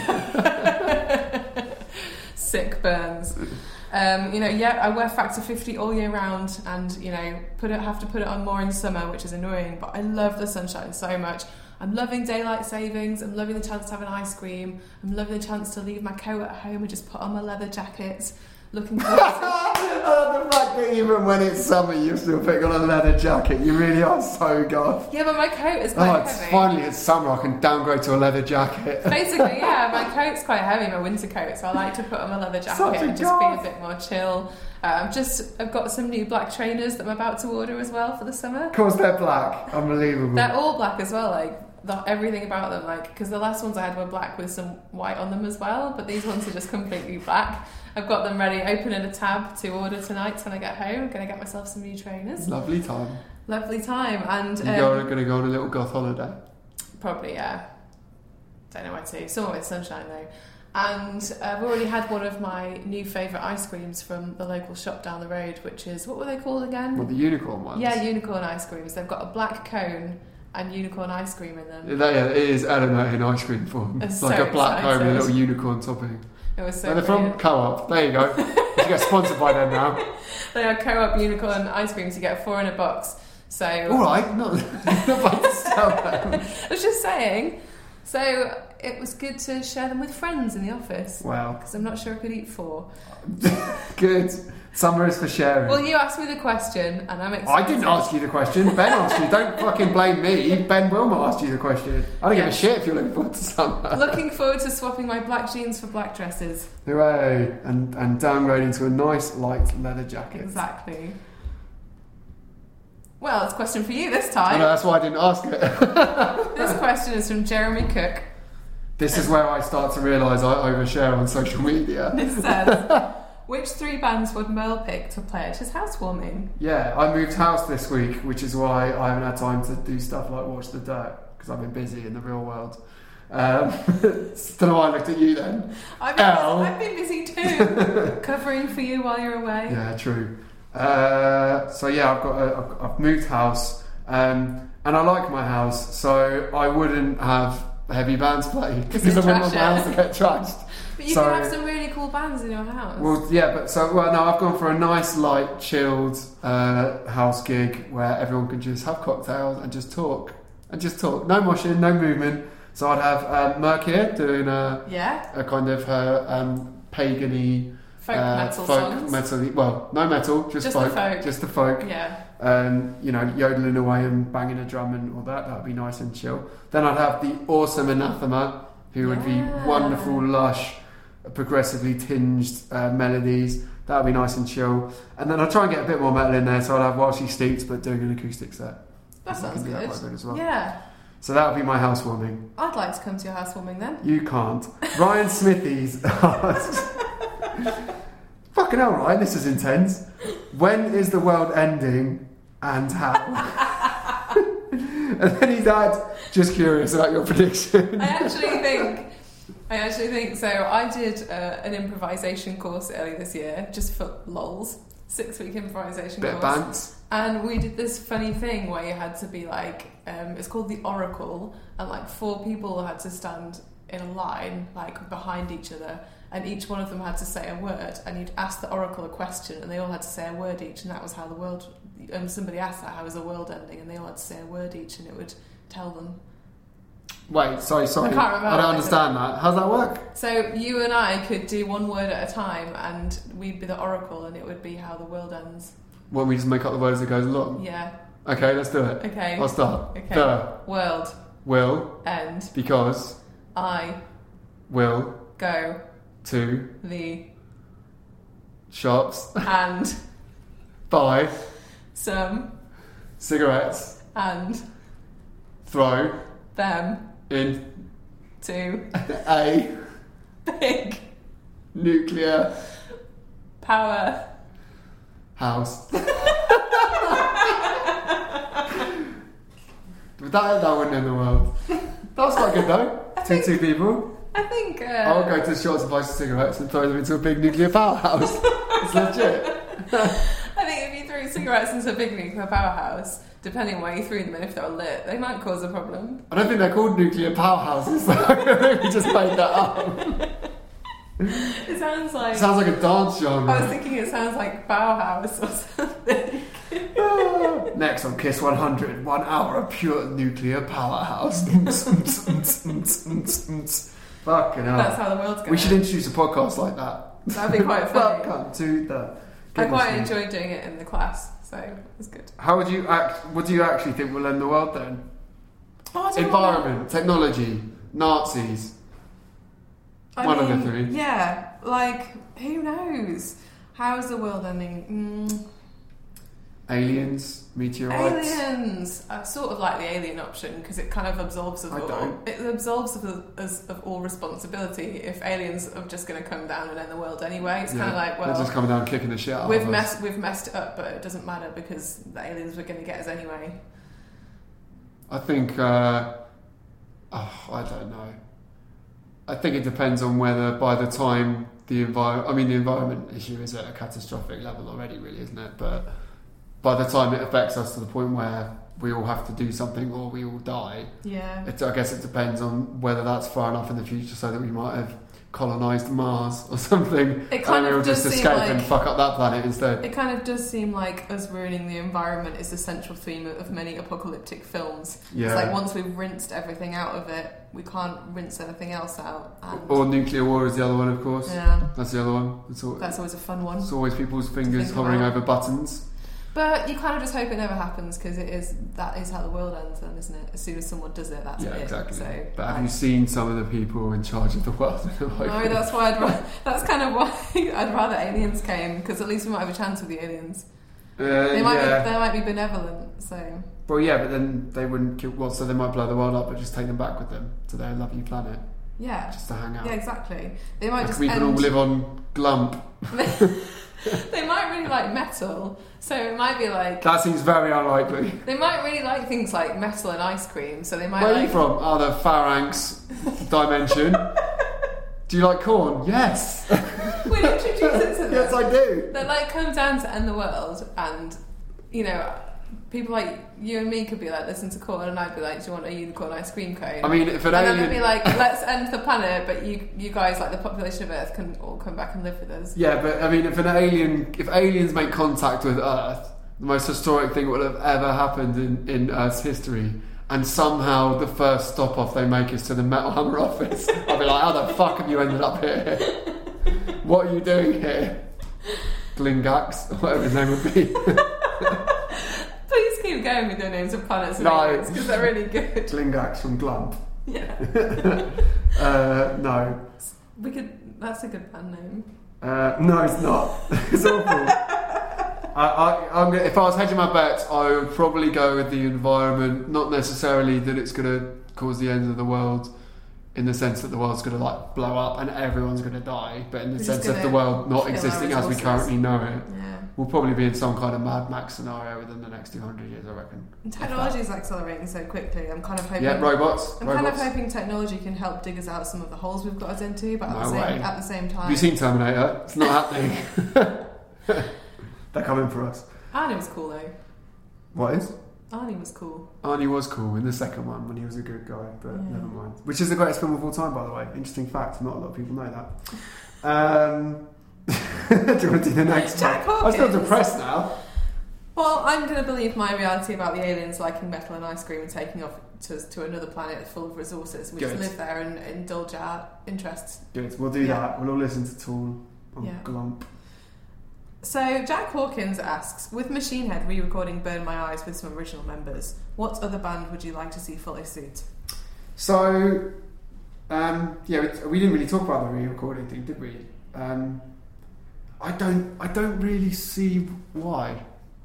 S2: Sick burns. I wear Factor 50 all year round, and have to put it on more in summer, which is annoying. But I love the sunshine so much. I'm loving daylight savings. I'm loving the chance to have an ice cream. I'm loving the chance to leave my coat at home and just put on my leather jacket. Looking forward to
S1: The fact that even when it's summer, you're still putting on a leather jacket. You really are so goth.
S2: Yeah, but my coat is quite heavy.
S1: Finally it's summer, I can downgrade to a leather jacket.
S2: Basically, yeah, my coat's quite heavy, my winter coat, so I like to put on my leather
S1: Such
S2: jacket
S1: a
S2: and just be
S1: goth.
S2: a bit more chill. I've got some new black trainers that I'm about to order as well for the summer.
S1: Of course they're black. Unbelievable.
S2: They're all black as well, everything about them, because the last ones I had were black with some white on them as well, but these ones are just completely black. I've got them ready, opening a tab to order tonight when I get home. I'm going to get myself some new trainers.
S1: Lovely time.
S2: Lovely time. And
S1: You're going to go on a little goth holiday.
S2: probably, yeah. Don't know where to. Somewhere with sunshine though. And I've already had one of my new favourite ice creams from the local shop down the road, which is, what were they called again?
S1: Well, the unicorn ones.
S2: Yeah, unicorn ice creams. They've got a black cone and unicorn ice cream in them.
S1: It is Eleanor in ice cream form.
S2: I'm
S1: It's
S2: so
S1: like a black cone with a
S2: excited.
S1: little unicorn topping.
S2: It was so
S1: And they're from
S2: brilliant.
S1: Co-op. There you go. You get sponsored by them now.
S2: They are Co-op Unicorn ice creams. You get 4 in a box. So
S1: all right, not about to sell them.
S2: I was just saying. So it was good to share them with friends in the office.
S1: Wow.
S2: Because I'm not sure I could eat 4.
S1: Good. Summer is for sharing.
S2: Well, you asked me the question, and I'm excited.
S1: I didn't ask you the question. Ben asked you. Don't fucking blame me. Ben Wilmot asked you the question. I don't give a shit if you're looking forward to summer.
S2: Looking forward to swapping my black jeans for black dresses.
S1: Hooray! And downgrading to a nice light leather jacket.
S2: Exactly. Well, it's a question for you this
S1: I
S2: time.
S1: know, that's why I didn't ask it.
S2: This question is from Jeremy Cook.
S1: This is where I start to realise I overshare on social media.
S2: It says, which 3 bands would Merle pick to play at his housewarming?
S1: Yeah, I moved house this week, which is why I haven't had time to do stuff like Watch the Dirt, because I've been busy in the real world. Don't know why I looked at you then.
S2: I've been busy too, covering for you while you're away.
S1: Yeah, true. So yeah, I've moved house, and I like my house, so I wouldn't have heavy bands played because I wouldn't want my house to get trashed.
S2: But you can have some really cool bands in your house.
S1: Well, yeah, no, I've gone for a nice, light, chilled house gig where everyone can just have cocktails and just talk. No moshing, no movement. So I'd have Merc here doing a kind of her pagan-y
S2: folk metal songs.
S1: Well, no metal, just folk. Just the folk.
S2: Yeah.
S1: Yodeling away and banging a drum and all that. That would be nice and chill. Then I'd have the awesome Anathema, who would be wonderful, lush, progressively tinged melodies. That would be nice and chill. And then I'll try and get a bit more metal in there, so I'll have While She Sleeps, but doing an acoustic set.
S2: That sounds good.
S1: That quite good as well.
S2: Yeah.
S1: So that would be my housewarming.
S2: I'd like to come to your housewarming then.
S1: You can't. Ryan Smithies asks, fucking hell, Ryan, this is intense. When is the world ending and how? And then he's just curious about your prediction.
S2: I actually think so. I did an improvisation course earlier this year, just for lols. 6-week improvisation
S1: Bit
S2: course.
S1: of bands.
S2: And we did this funny thing where you had to be like, it's called the Oracle, and like 4 people had to stand in a line, like behind each other, and each one of them had to say a word, and you'd ask the Oracle a question, and they all had to say a word each, and that was how the world. Somebody asked that, how is the world ending, and they all had to say a word each, and it would tell them.
S1: Wait, sorry.
S2: I can't remember.
S1: I don't understand that. How's that work?
S2: So you and I could do one word at a time, and we'd be the Oracle, and it would be how the world ends.
S1: Well, we just make up the words as it goes along?
S2: Yeah.
S1: Okay, let's do it.
S2: Okay.
S1: I'll start.
S2: Okay.
S1: The
S2: world
S1: will
S2: end
S1: because
S2: I
S1: will
S2: go
S1: to
S2: the
S1: shops
S2: and
S1: buy
S2: some
S1: cigarettes
S2: and
S1: throw
S2: them
S1: in
S2: to
S1: a
S2: big
S1: nuclear
S2: power
S1: house. That wouldn't end the world. That's quite good though. Two people.
S2: I think
S1: I'll go to the shops and buy some cigarettes and throw them into a big nuclear powerhouse. It's legit.
S2: I think if you threw cigarettes into a big nuclear powerhouse, depending on where you threw them and if they were lit, they might cause a problem.
S1: I don't think they're called nuclear powerhouses. I think we just made that up.
S2: It sounds like
S1: a dance genre.
S2: I was thinking it sounds like Bauhaus or something.
S1: Next on Kiss 100, 1 hour of pure nuclear powerhouse. Fucking hell.
S2: That's how the world's going.
S1: We should introduce a podcast like that.
S2: That'd be quite funny.
S1: Welcome to the...
S2: I quite enjoyed doing it in the class, so it was good.
S1: How would you act? What do you actually think will end the world then? Environment, technology, Nazis. One of the 3.
S2: Yeah, like, who knows? How's the world ending?
S1: Aliens, meteorites.
S2: Aliens. I sort of like the alien option because it kind of absolves of all responsibility. If aliens are just going to come down and end the world anyway, it's kind of like, well,
S1: they're just coming down and kicking the shit out
S2: we've
S1: of us.
S2: We've messed it up, but it doesn't matter because the aliens were going to get us anyway.
S1: I think. I don't know. I think it depends on whether by the time the environment issue is at a catastrophic level already, really, isn't it? But by the time it affects us to the point where we all have to do something or we all die,
S2: yeah.
S1: I guess it depends on whether that's far enough in the future so that we might have colonised Mars or something,
S2: It kind
S1: and
S2: of
S1: we'll just
S2: does seem
S1: escape
S2: like-
S1: and fuck up that planet instead.
S2: It kind of does seem like us ruining the environment is the central theme of many apocalyptic films.
S1: Yeah.
S2: It's like once we've rinsed everything out of it, we can't rinse anything else out. And
S1: Or nuclear war is the other one, of course.
S2: yeah,
S1: That's the other one.
S2: that's always a fun one.
S1: It's always people's fingers
S2: think
S1: hovering
S2: about.
S1: over buttons.
S2: But you kind of just hope it never happens because that is how the world ends then, isn't it? As soon as someone does it, that's
S1: Yeah,
S2: it.
S1: exactly.
S2: So,
S1: But have you seen some of the people in charge of the world?
S2: No, that's why that's kind of why I'd rather aliens came, because at least we might have a chance with the aliens. They might be benevolent, so...
S1: Well, yeah, but then they wouldn't kill... Well, so they might blow the world up, but just take them back with them to their lovely planet,
S2: Yeah.
S1: just to hang out.
S2: Yeah, exactly. They might
S1: Like
S2: just
S1: we can all live on glump.
S2: They might really like metal, so it might be like...
S1: That seems very unlikely.
S2: They might really like things like metal and ice cream, so they might
S1: Where are
S2: like...
S1: you from? Oh, the Phalanx dimension. Do you like corn? Yes.
S2: We'll introduce it to them.
S1: Yes, I do.
S2: That like come down to end the world, and you know, people like you and me could be like, listen to corn, and I'd be like, do you want a unicorn ice cream cone?
S1: I mean, if an
S2: and
S1: alien...
S2: then it'd be like, let's end the planet, but you guys, like the population of Earth, can all come back and live with us.
S1: Yeah, but I mean, if aliens make contact with Earth, the most historic thing that would have ever happened in Earth's history, and somehow the first stop off they make is to the Metal Hammer office, I'll be like, how the fuck have you ended up here? What are you doing here? Glingax, or whatever his name would be.
S2: Please keep going with your names of planets and
S1: No.
S2: aliens, because they're really good.
S1: Glingax from Glump.
S2: Yeah,
S1: No.
S2: we could. That's a good band name.
S1: No, it's not. It's awful. If I was hedging my bets, I would probably go with the environment. Not necessarily that it's going to cause the end of the world, in the sense that the world's going to like blow up and everyone's going to die, but in the
S2: We're
S1: sense
S2: just
S1: of the
S2: gonna
S1: world not
S2: kill our
S1: existing as we
S2: resources.
S1: currently know it.
S2: Yeah.
S1: We'll probably be in some kind of Mad Max scenario within the next 200 years, I reckon.
S2: And technology is accelerating so quickly. I'm kind of hoping.
S1: Yeah, robots.
S2: I'm kind of
S1: robots.
S2: hoping technology can help dig us out some of the holes we've got us into, but
S1: No way.
S2: at the same time,
S1: Have you seen Terminator? It's not happening. They're coming for us.
S2: Arnie was cool though.
S1: What is?
S2: Arnie was cool.
S1: Arnie was cool in the second one when he was a good guy, but
S2: Yeah.
S1: never mind. Which is the greatest film of all time, by the way. Interesting fact. Not a lot of people know that. Do you want to do the next
S2: Jack
S1: one? I'm still
S2: Hawkins.
S1: depressed now.
S2: Well, I'm going to believe my reality about the aliens liking metal and ice cream and taking off to another planet full of resources. We just
S1: Good.
S2: live there and indulge our interests.
S1: Good. We'll do
S2: Yeah.
S1: that. We'll all listen to Tool on
S2: Yeah.
S1: Glump.
S2: So Jack Hawkins asks, with Machine Head re-recording Burn My Eyes with some original members, what other band would you like to see follow suit?
S1: So, we didn't really talk about the re-recording thing, did we? I don't really see why.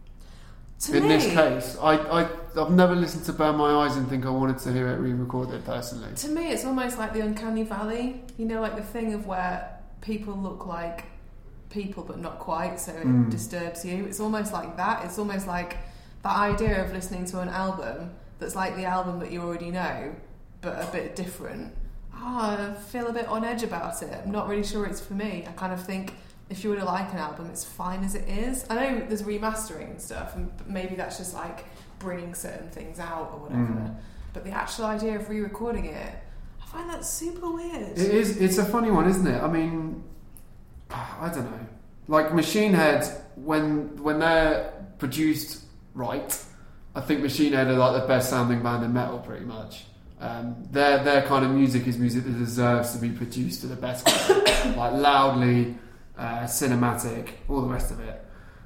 S2: To
S1: In
S2: me,
S1: this case, I've never listened to Burn My Eyes and think I wanted to hear it re-recorded personally.
S2: To me, it's almost like the uncanny valley. You know, like the thing of where people look like people but not quite, so it disturbs you. It's almost like that. It's almost like that idea of listening to an album that's like the album that you already know, but a bit different. I feel a bit on edge about it. I'm not really sure it's for me. I kind of think if you were to like an album, it's fine as it is. I know there's remastering and stuff, and maybe that's just like bringing certain things out or whatever. But the actual idea of re-recording it, I find that super weird.
S1: It is. It's a funny one, isn't it? I mean, I don't know. Like Machine Head, when they're produced right, I think Machine Head are like the best sounding band in metal, pretty much. Their kind of music is music that deserves to be produced to the best, like loudly, cinematic, all the rest of it.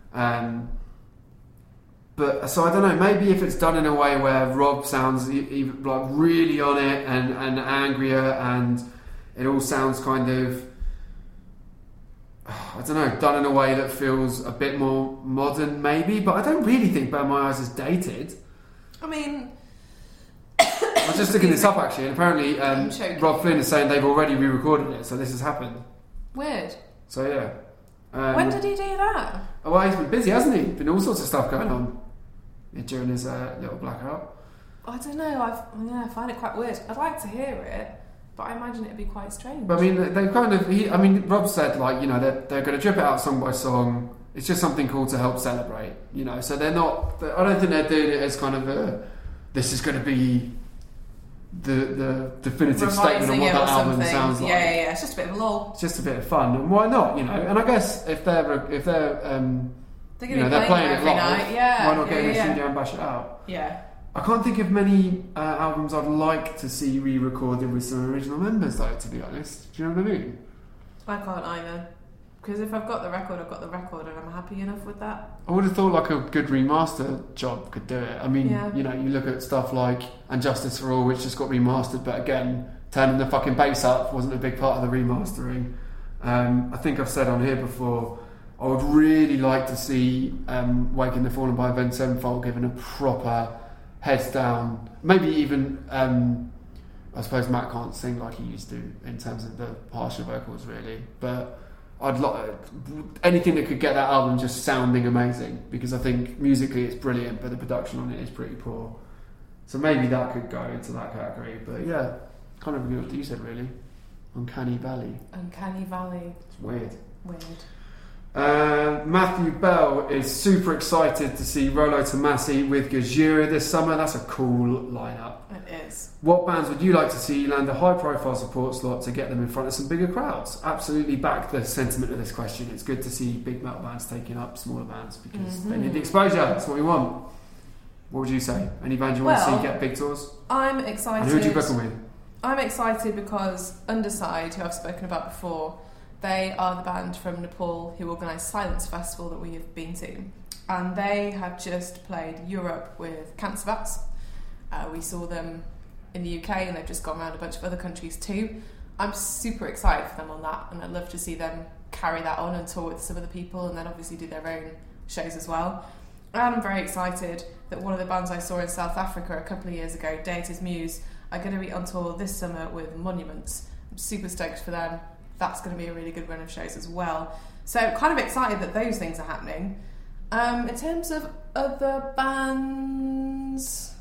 S1: But so I don't know. Maybe if it's done in a way where Rob sounds even like really on it and angrier, and it all sounds kind of, I don't know, done in a way that feels a bit more modern, maybe. But I don't really think Burn My Eyes is dated.
S2: I mean,
S1: I was just looking this up actually, and apparently
S2: choking.
S1: Rob Flynn is saying they've already re-recorded it, so this has happened.
S2: weird.
S1: So yeah.
S2: When did he do that?
S1: Oh, well, he's been busy, hasn't he? Been all sorts of stuff going on during his little blackout.
S2: I don't know. I find it quite weird. I'd like to hear it, but I imagine it'd be quite strange.
S1: But I mean, they kind of. Rob said like, you know, they're going to drip it out song by song. It's just something cool to help celebrate, you know. So they're not. I don't think they're doing it as kind of a. This is going to be the definitive statement on what that album sounds like.
S2: Yeah. It's just a bit of a lull.
S1: It's just a bit of fun, and why not? You know, and I guess if they're
S2: they're
S1: playing it
S2: every
S1: live,
S2: night. Yeah,
S1: why not get in the studio and bash it out?
S2: Yeah.
S1: I can't think of many albums I'd like to see re-recorded with some original members, though. To be honest, do you know what I mean?
S2: I can't either. Because if I've got the record, I've got the record, and I'm happy enough with that.
S1: I would have thought like a good remaster job could do it. I mean, you know, you look at stuff like And Justice for All, which just got remastered, but again, turning the fucking bass up wasn't a big part of the remastering. I think I've said on here before, I would really like to see Waking the Fallen by Avenged Sevenfold given a proper heads down. Maybe even, I suppose Matt can't sing like he used to in terms of the harsher vocals, really, but I'd like anything that could get that album just sounding amazing, because I think musically it's brilliant, but the production on it is pretty poor. So maybe that could go into that category. But yeah, kind of agree with what you said, really. Uncanny Valley.
S2: Uncanny Valley.
S1: It's weird.
S2: Weird.
S1: Matthew Bell is super excited to see Rolo Tomasi with Gojira this summer. That's a cool lineup.
S2: It is.
S1: What bands would you like to see land a high-profile support slot to get them in front of some bigger crowds? Absolutely back the sentiment of this question. It's good to see big metal bands taking up smaller bands because they need the exposure. That's what we want. What would you say? Any band you want to see get big tours?
S2: I'm excited.
S1: And who would you book them with?
S2: I'm excited because Underside, who I've spoken about before, they are the band from Nepal who organise Silence Festival that we have been to, and they have just played Europe with Cancer Bats. We saw them in the UK, and they've just gone around a bunch of other countries too. I'm super excited for them on that, and I'd love to see them carry that on and tour with some other people, and then obviously do their own shows as well. And I'm very excited that one of the bands I saw in South Africa a couple of years ago, Deities Muse, are going to be on tour this summer with Monuments. I'm super stoked for them. That's going to be a really good run of shows as well. So kind of excited that those things are happening. In terms of other bands,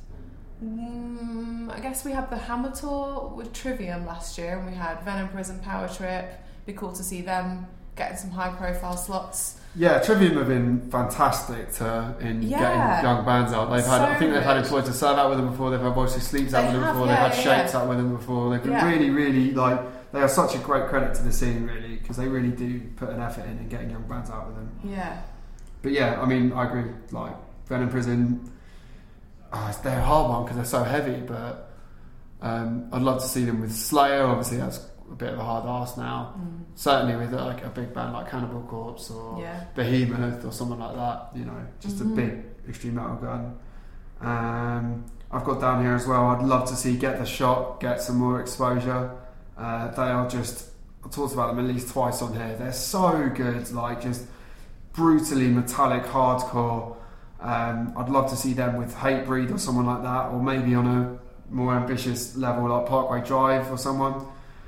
S2: I guess we had the Hammer Tour with Trivium last year, and we had Venom Prison Power Trip. Be cool to see them getting some high profile slots.
S1: Yeah, Trivium have been fantastic in getting young bands out. They've had, I think they've had Employed to Serve out with them before. They've had Voices Sleeps out with them before. They've had Shapes out with them before. They've been really, really they are such a great credit to the scene, really, because they really do put an effort in getting young bands out with them.
S2: Yeah.
S1: But yeah, I mean, I agree. Like Venom Prison, they're a hard one because they're so heavy. But I'd love to see them with Slayer. Obviously, that's a bit of a hard ask now. Certainly with like a big band like Cannibal Corpse or Behemoth or someone like that. You know, just a big extreme metal gun. I've got down here as well. I'd love to see Get the Shot get some more exposure. They are just, I talked about them at least twice on here. They're so good, like just brutally metallic hardcore. I'd love to see them with Hatebreed or someone like that, or maybe on a more ambitious level like Parkway Drive or someone.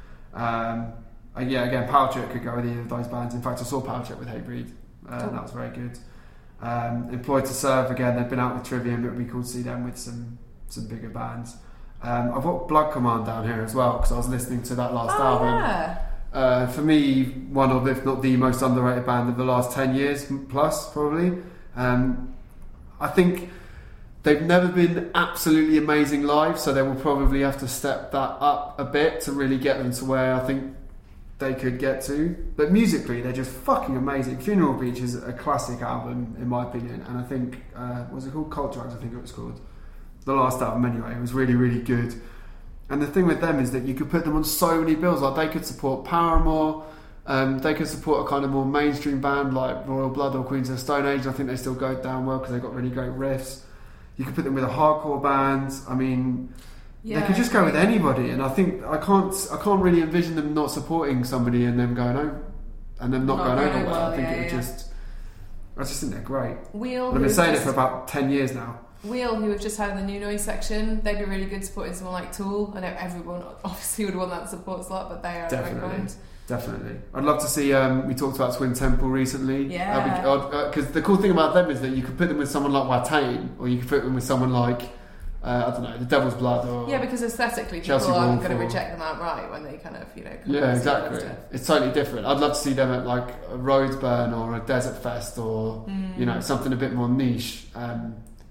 S1: Again, Power Trip could go with either of those bands. In fact, I saw Power Trip with Hatebreed, and that was very good. Employed to Serve, again, they've been out with Trivium. It would be cool to see them with some bigger bands. I've got Blood Command down here as well because I was listening to that last album. For me, one of, if not the most underrated band of the last 10 years plus, probably. I think they've never been absolutely amazing live, so they will probably have to step that up a bit to really get them to where I think they could get to. But musically, they're just fucking amazing. Funeral Beach is a classic album, in my opinion, and I think, what was it called? Cult Drugs, I think it was called. The last album anyway, it was really, really good. And the thing with them is that you could put them on so many bills. Like they could support Paramore, they could support a kind of more mainstream band like Royal Blood or Queens of the Stone Age. I think they still go down well because they've got really great riffs. You could put them with a hardcore band. I mean, they could just go with anybody. And I think I can't really envision them not supporting somebody and them going over and them not going over well. I think it would I just think they're great. I've been saying it for about 10 years now.
S2: Wheel, who we've just had in the New Noise section, they'd be really good supporting someone like Tool. I know everyone obviously would want that support slot, but they are a great band.
S1: Definitely. I'd love to see, we talked about Twin Temple recently. Yeah. Because the cool thing about them is that you could put them with someone like Watain, or you could put them with someone like, I don't know, The Devil's Blood, or... Yeah,
S2: because aesthetically people aren't going to reject them outright when they kind of,
S1: Yeah, exactly. It's totally different. I'd love to see them at like a Roadburn or a Desert Fest or, something a bit more niche.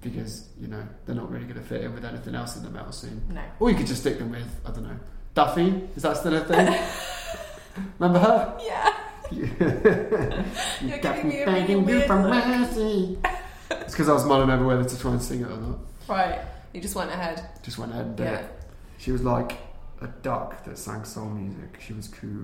S1: because, you know, they're not really going to fit in with anything else in the metal scene.
S2: No.
S1: Or you could just stick them with, I don't know, Duffy. Is that still a thing? Remember her?
S2: Yeah. You're giving me a really weird look.
S1: It's because I was mulling over whether to try and sing it or not.
S2: Right. You just went ahead.
S1: Just went ahead and did it. She was like a duck that sang soul music. She was cool.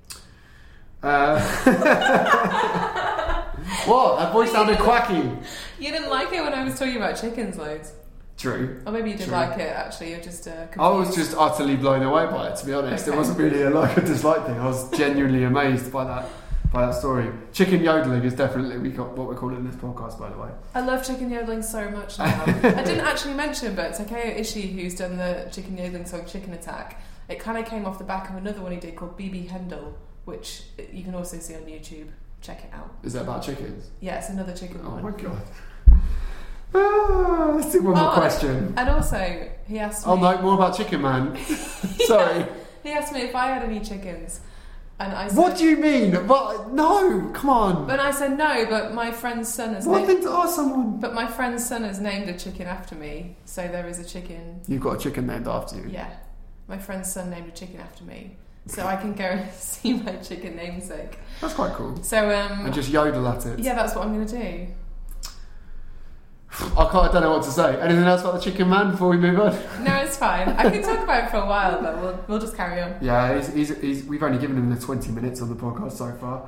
S1: What? That voice sounded quacky.
S2: You didn't like it when I was talking about chickens loads.
S1: True.
S2: Or maybe you did like it, actually. You're just confused.
S1: I was just utterly blown away by it, to be honest.
S2: Okay.
S1: It wasn't really a like or dislike thing. I was genuinely amazed by that story. Chicken yodeling is definitely what we're calling this podcast, by the way.
S2: I love chicken yodeling so much now. I didn't actually mention, but Takeo Ishii, who's done the chicken yodeling song Chicken Attack, it kind of came off the back of another one he did called BB Hendel, which you can also see on YouTube. Check it out.
S1: Is that about chickens?
S2: Yeah, it's another chicken one.
S1: Oh my god. Let's do one more question.
S2: And also, he asked me...
S1: Oh no, more about Chicken Man. Sorry.
S2: He asked me if I had any chickens. And I said...
S1: What do you mean? What? No, come on.
S2: But I said no, but my friend's son has
S1: What thing to ask someone?
S2: But my friend's son has named a chicken after me, so there is a chicken...
S1: You've got a chicken named after you?
S2: Yeah. My friend's son named a chicken after me. So I can go and see my chicken namesake.
S1: That's quite cool.
S2: So
S1: and just yodel at it.
S2: Yeah, that's what I'm going to do.
S1: I don't know what to say. Anything else about the Chicken Man before we move on?
S2: No, it's fine. I can talk about it for a while, but we'll just carry on.
S1: Yeah, we've only given him the 20 minutes on the podcast so far.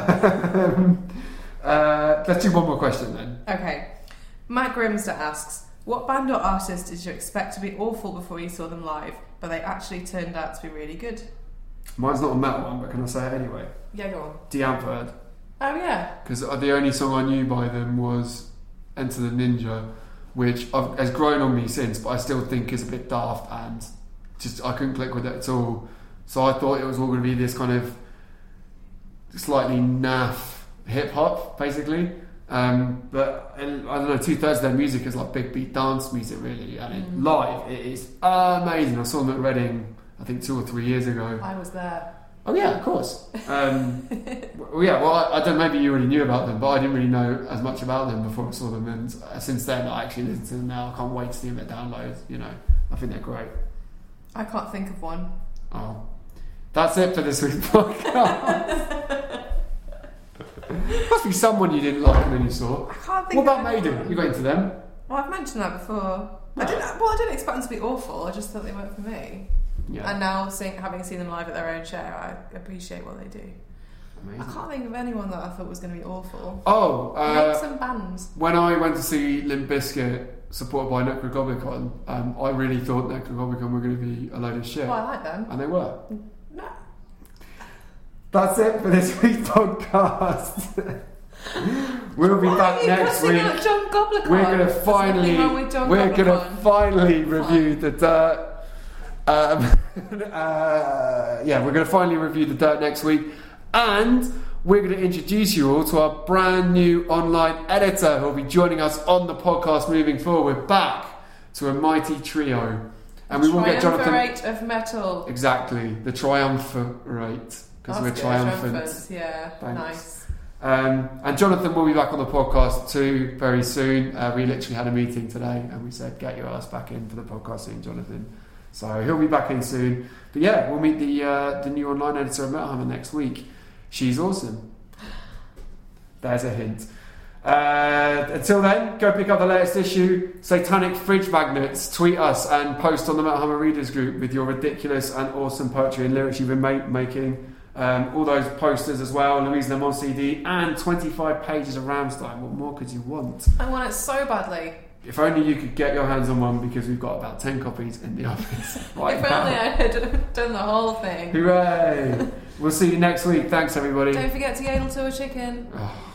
S1: Let's do one more question then.
S2: Okay. Matt Grimster asks, what band or artist did you expect to be awful before you saw them live, but they actually turned out to be really good?
S1: Mine's not a metal one, but can I say it anyway?
S2: Yeah, go on.
S1: D'Anthod.
S2: Oh, yeah.
S1: Because the only song I knew by them was Enter the Ninja, which has grown on me since, but I still think is a bit daft and just I couldn't click with it at all. So I thought it was all going to be this kind of slightly naff hip hop, basically. But I don't know, 2/3 of their music is like big beat dance music, really, and live it is amazing. I saw them at Reading, I think 2 or 3 years ago.
S2: I was there.
S1: Oh yeah, of course. I don't. Maybe you already knew about them, but I didn't really know as much about them before I saw them. And since then, I actually listen to them now. I can't wait to see them at downloads. You know, I think they're great.
S2: I can't think of one.
S1: Oh, that's it for this week's podcast. Must be someone you didn't like and then you saw.
S2: I can't think.
S1: What about
S2: of
S1: Maiden?
S2: anyone.
S1: You got into them?
S2: Well, I've mentioned that before.
S1: No.
S2: I didn't expect them to be awful. I just thought they weren't for me.
S1: Yeah.
S2: And now, having seen them live at their own show, I appreciate what they do.
S1: Amazing.
S2: I can't think of anyone that I thought was going to be awful.
S1: Oh,
S2: Name some bands.
S1: when I went to see Limp Bizkit, supported by Necrogoblicon, I really thought Necrogoblicon were going to be a load of shit.
S2: Well, I like them.
S1: And they were.
S2: No.
S1: That's it for this week's podcast. We'll be back next week.
S2: John Goblicon?
S1: We're going to finally review the Dirt. We're going to finally review the Dirt next week, and we're going to introduce you all to our brand new online editor who will be joining us on the podcast moving forward. We're back to a mighty trio, and we will get Jonathan.
S2: Triumvirate of metal.
S1: Exactly, the triumvirate, because we're triumphant.
S2: Yeah,
S1: Thanks.
S2: nice.
S1: And Jonathan will be back on the podcast too very soon. We literally had a meeting today, and we said, "Get your ass back in for the podcast soon, Jonathan." So he'll be back in soon. But yeah, we'll meet the new online editor of Metal Hammer next week. She's awesome. There's a hint. Until then, go pick up the latest issue. Satanic Fridge Magnets. Tweet us and post on the Metal Hammer Readers group with your ridiculous and awesome poetry and lyrics you've been making. All those posters as well. Louise Lemon CD and 25 pages of Rammstein. What more could you want?
S2: I want it so badly.
S1: If only you could get your hands on one, because we've got about 10 copies in the office right
S2: If
S1: now.
S2: only I had done the whole thing.
S1: Hooray! We'll see you next week. Thanks, everybody.
S2: Don't forget to yodel to a chicken.
S1: Oh.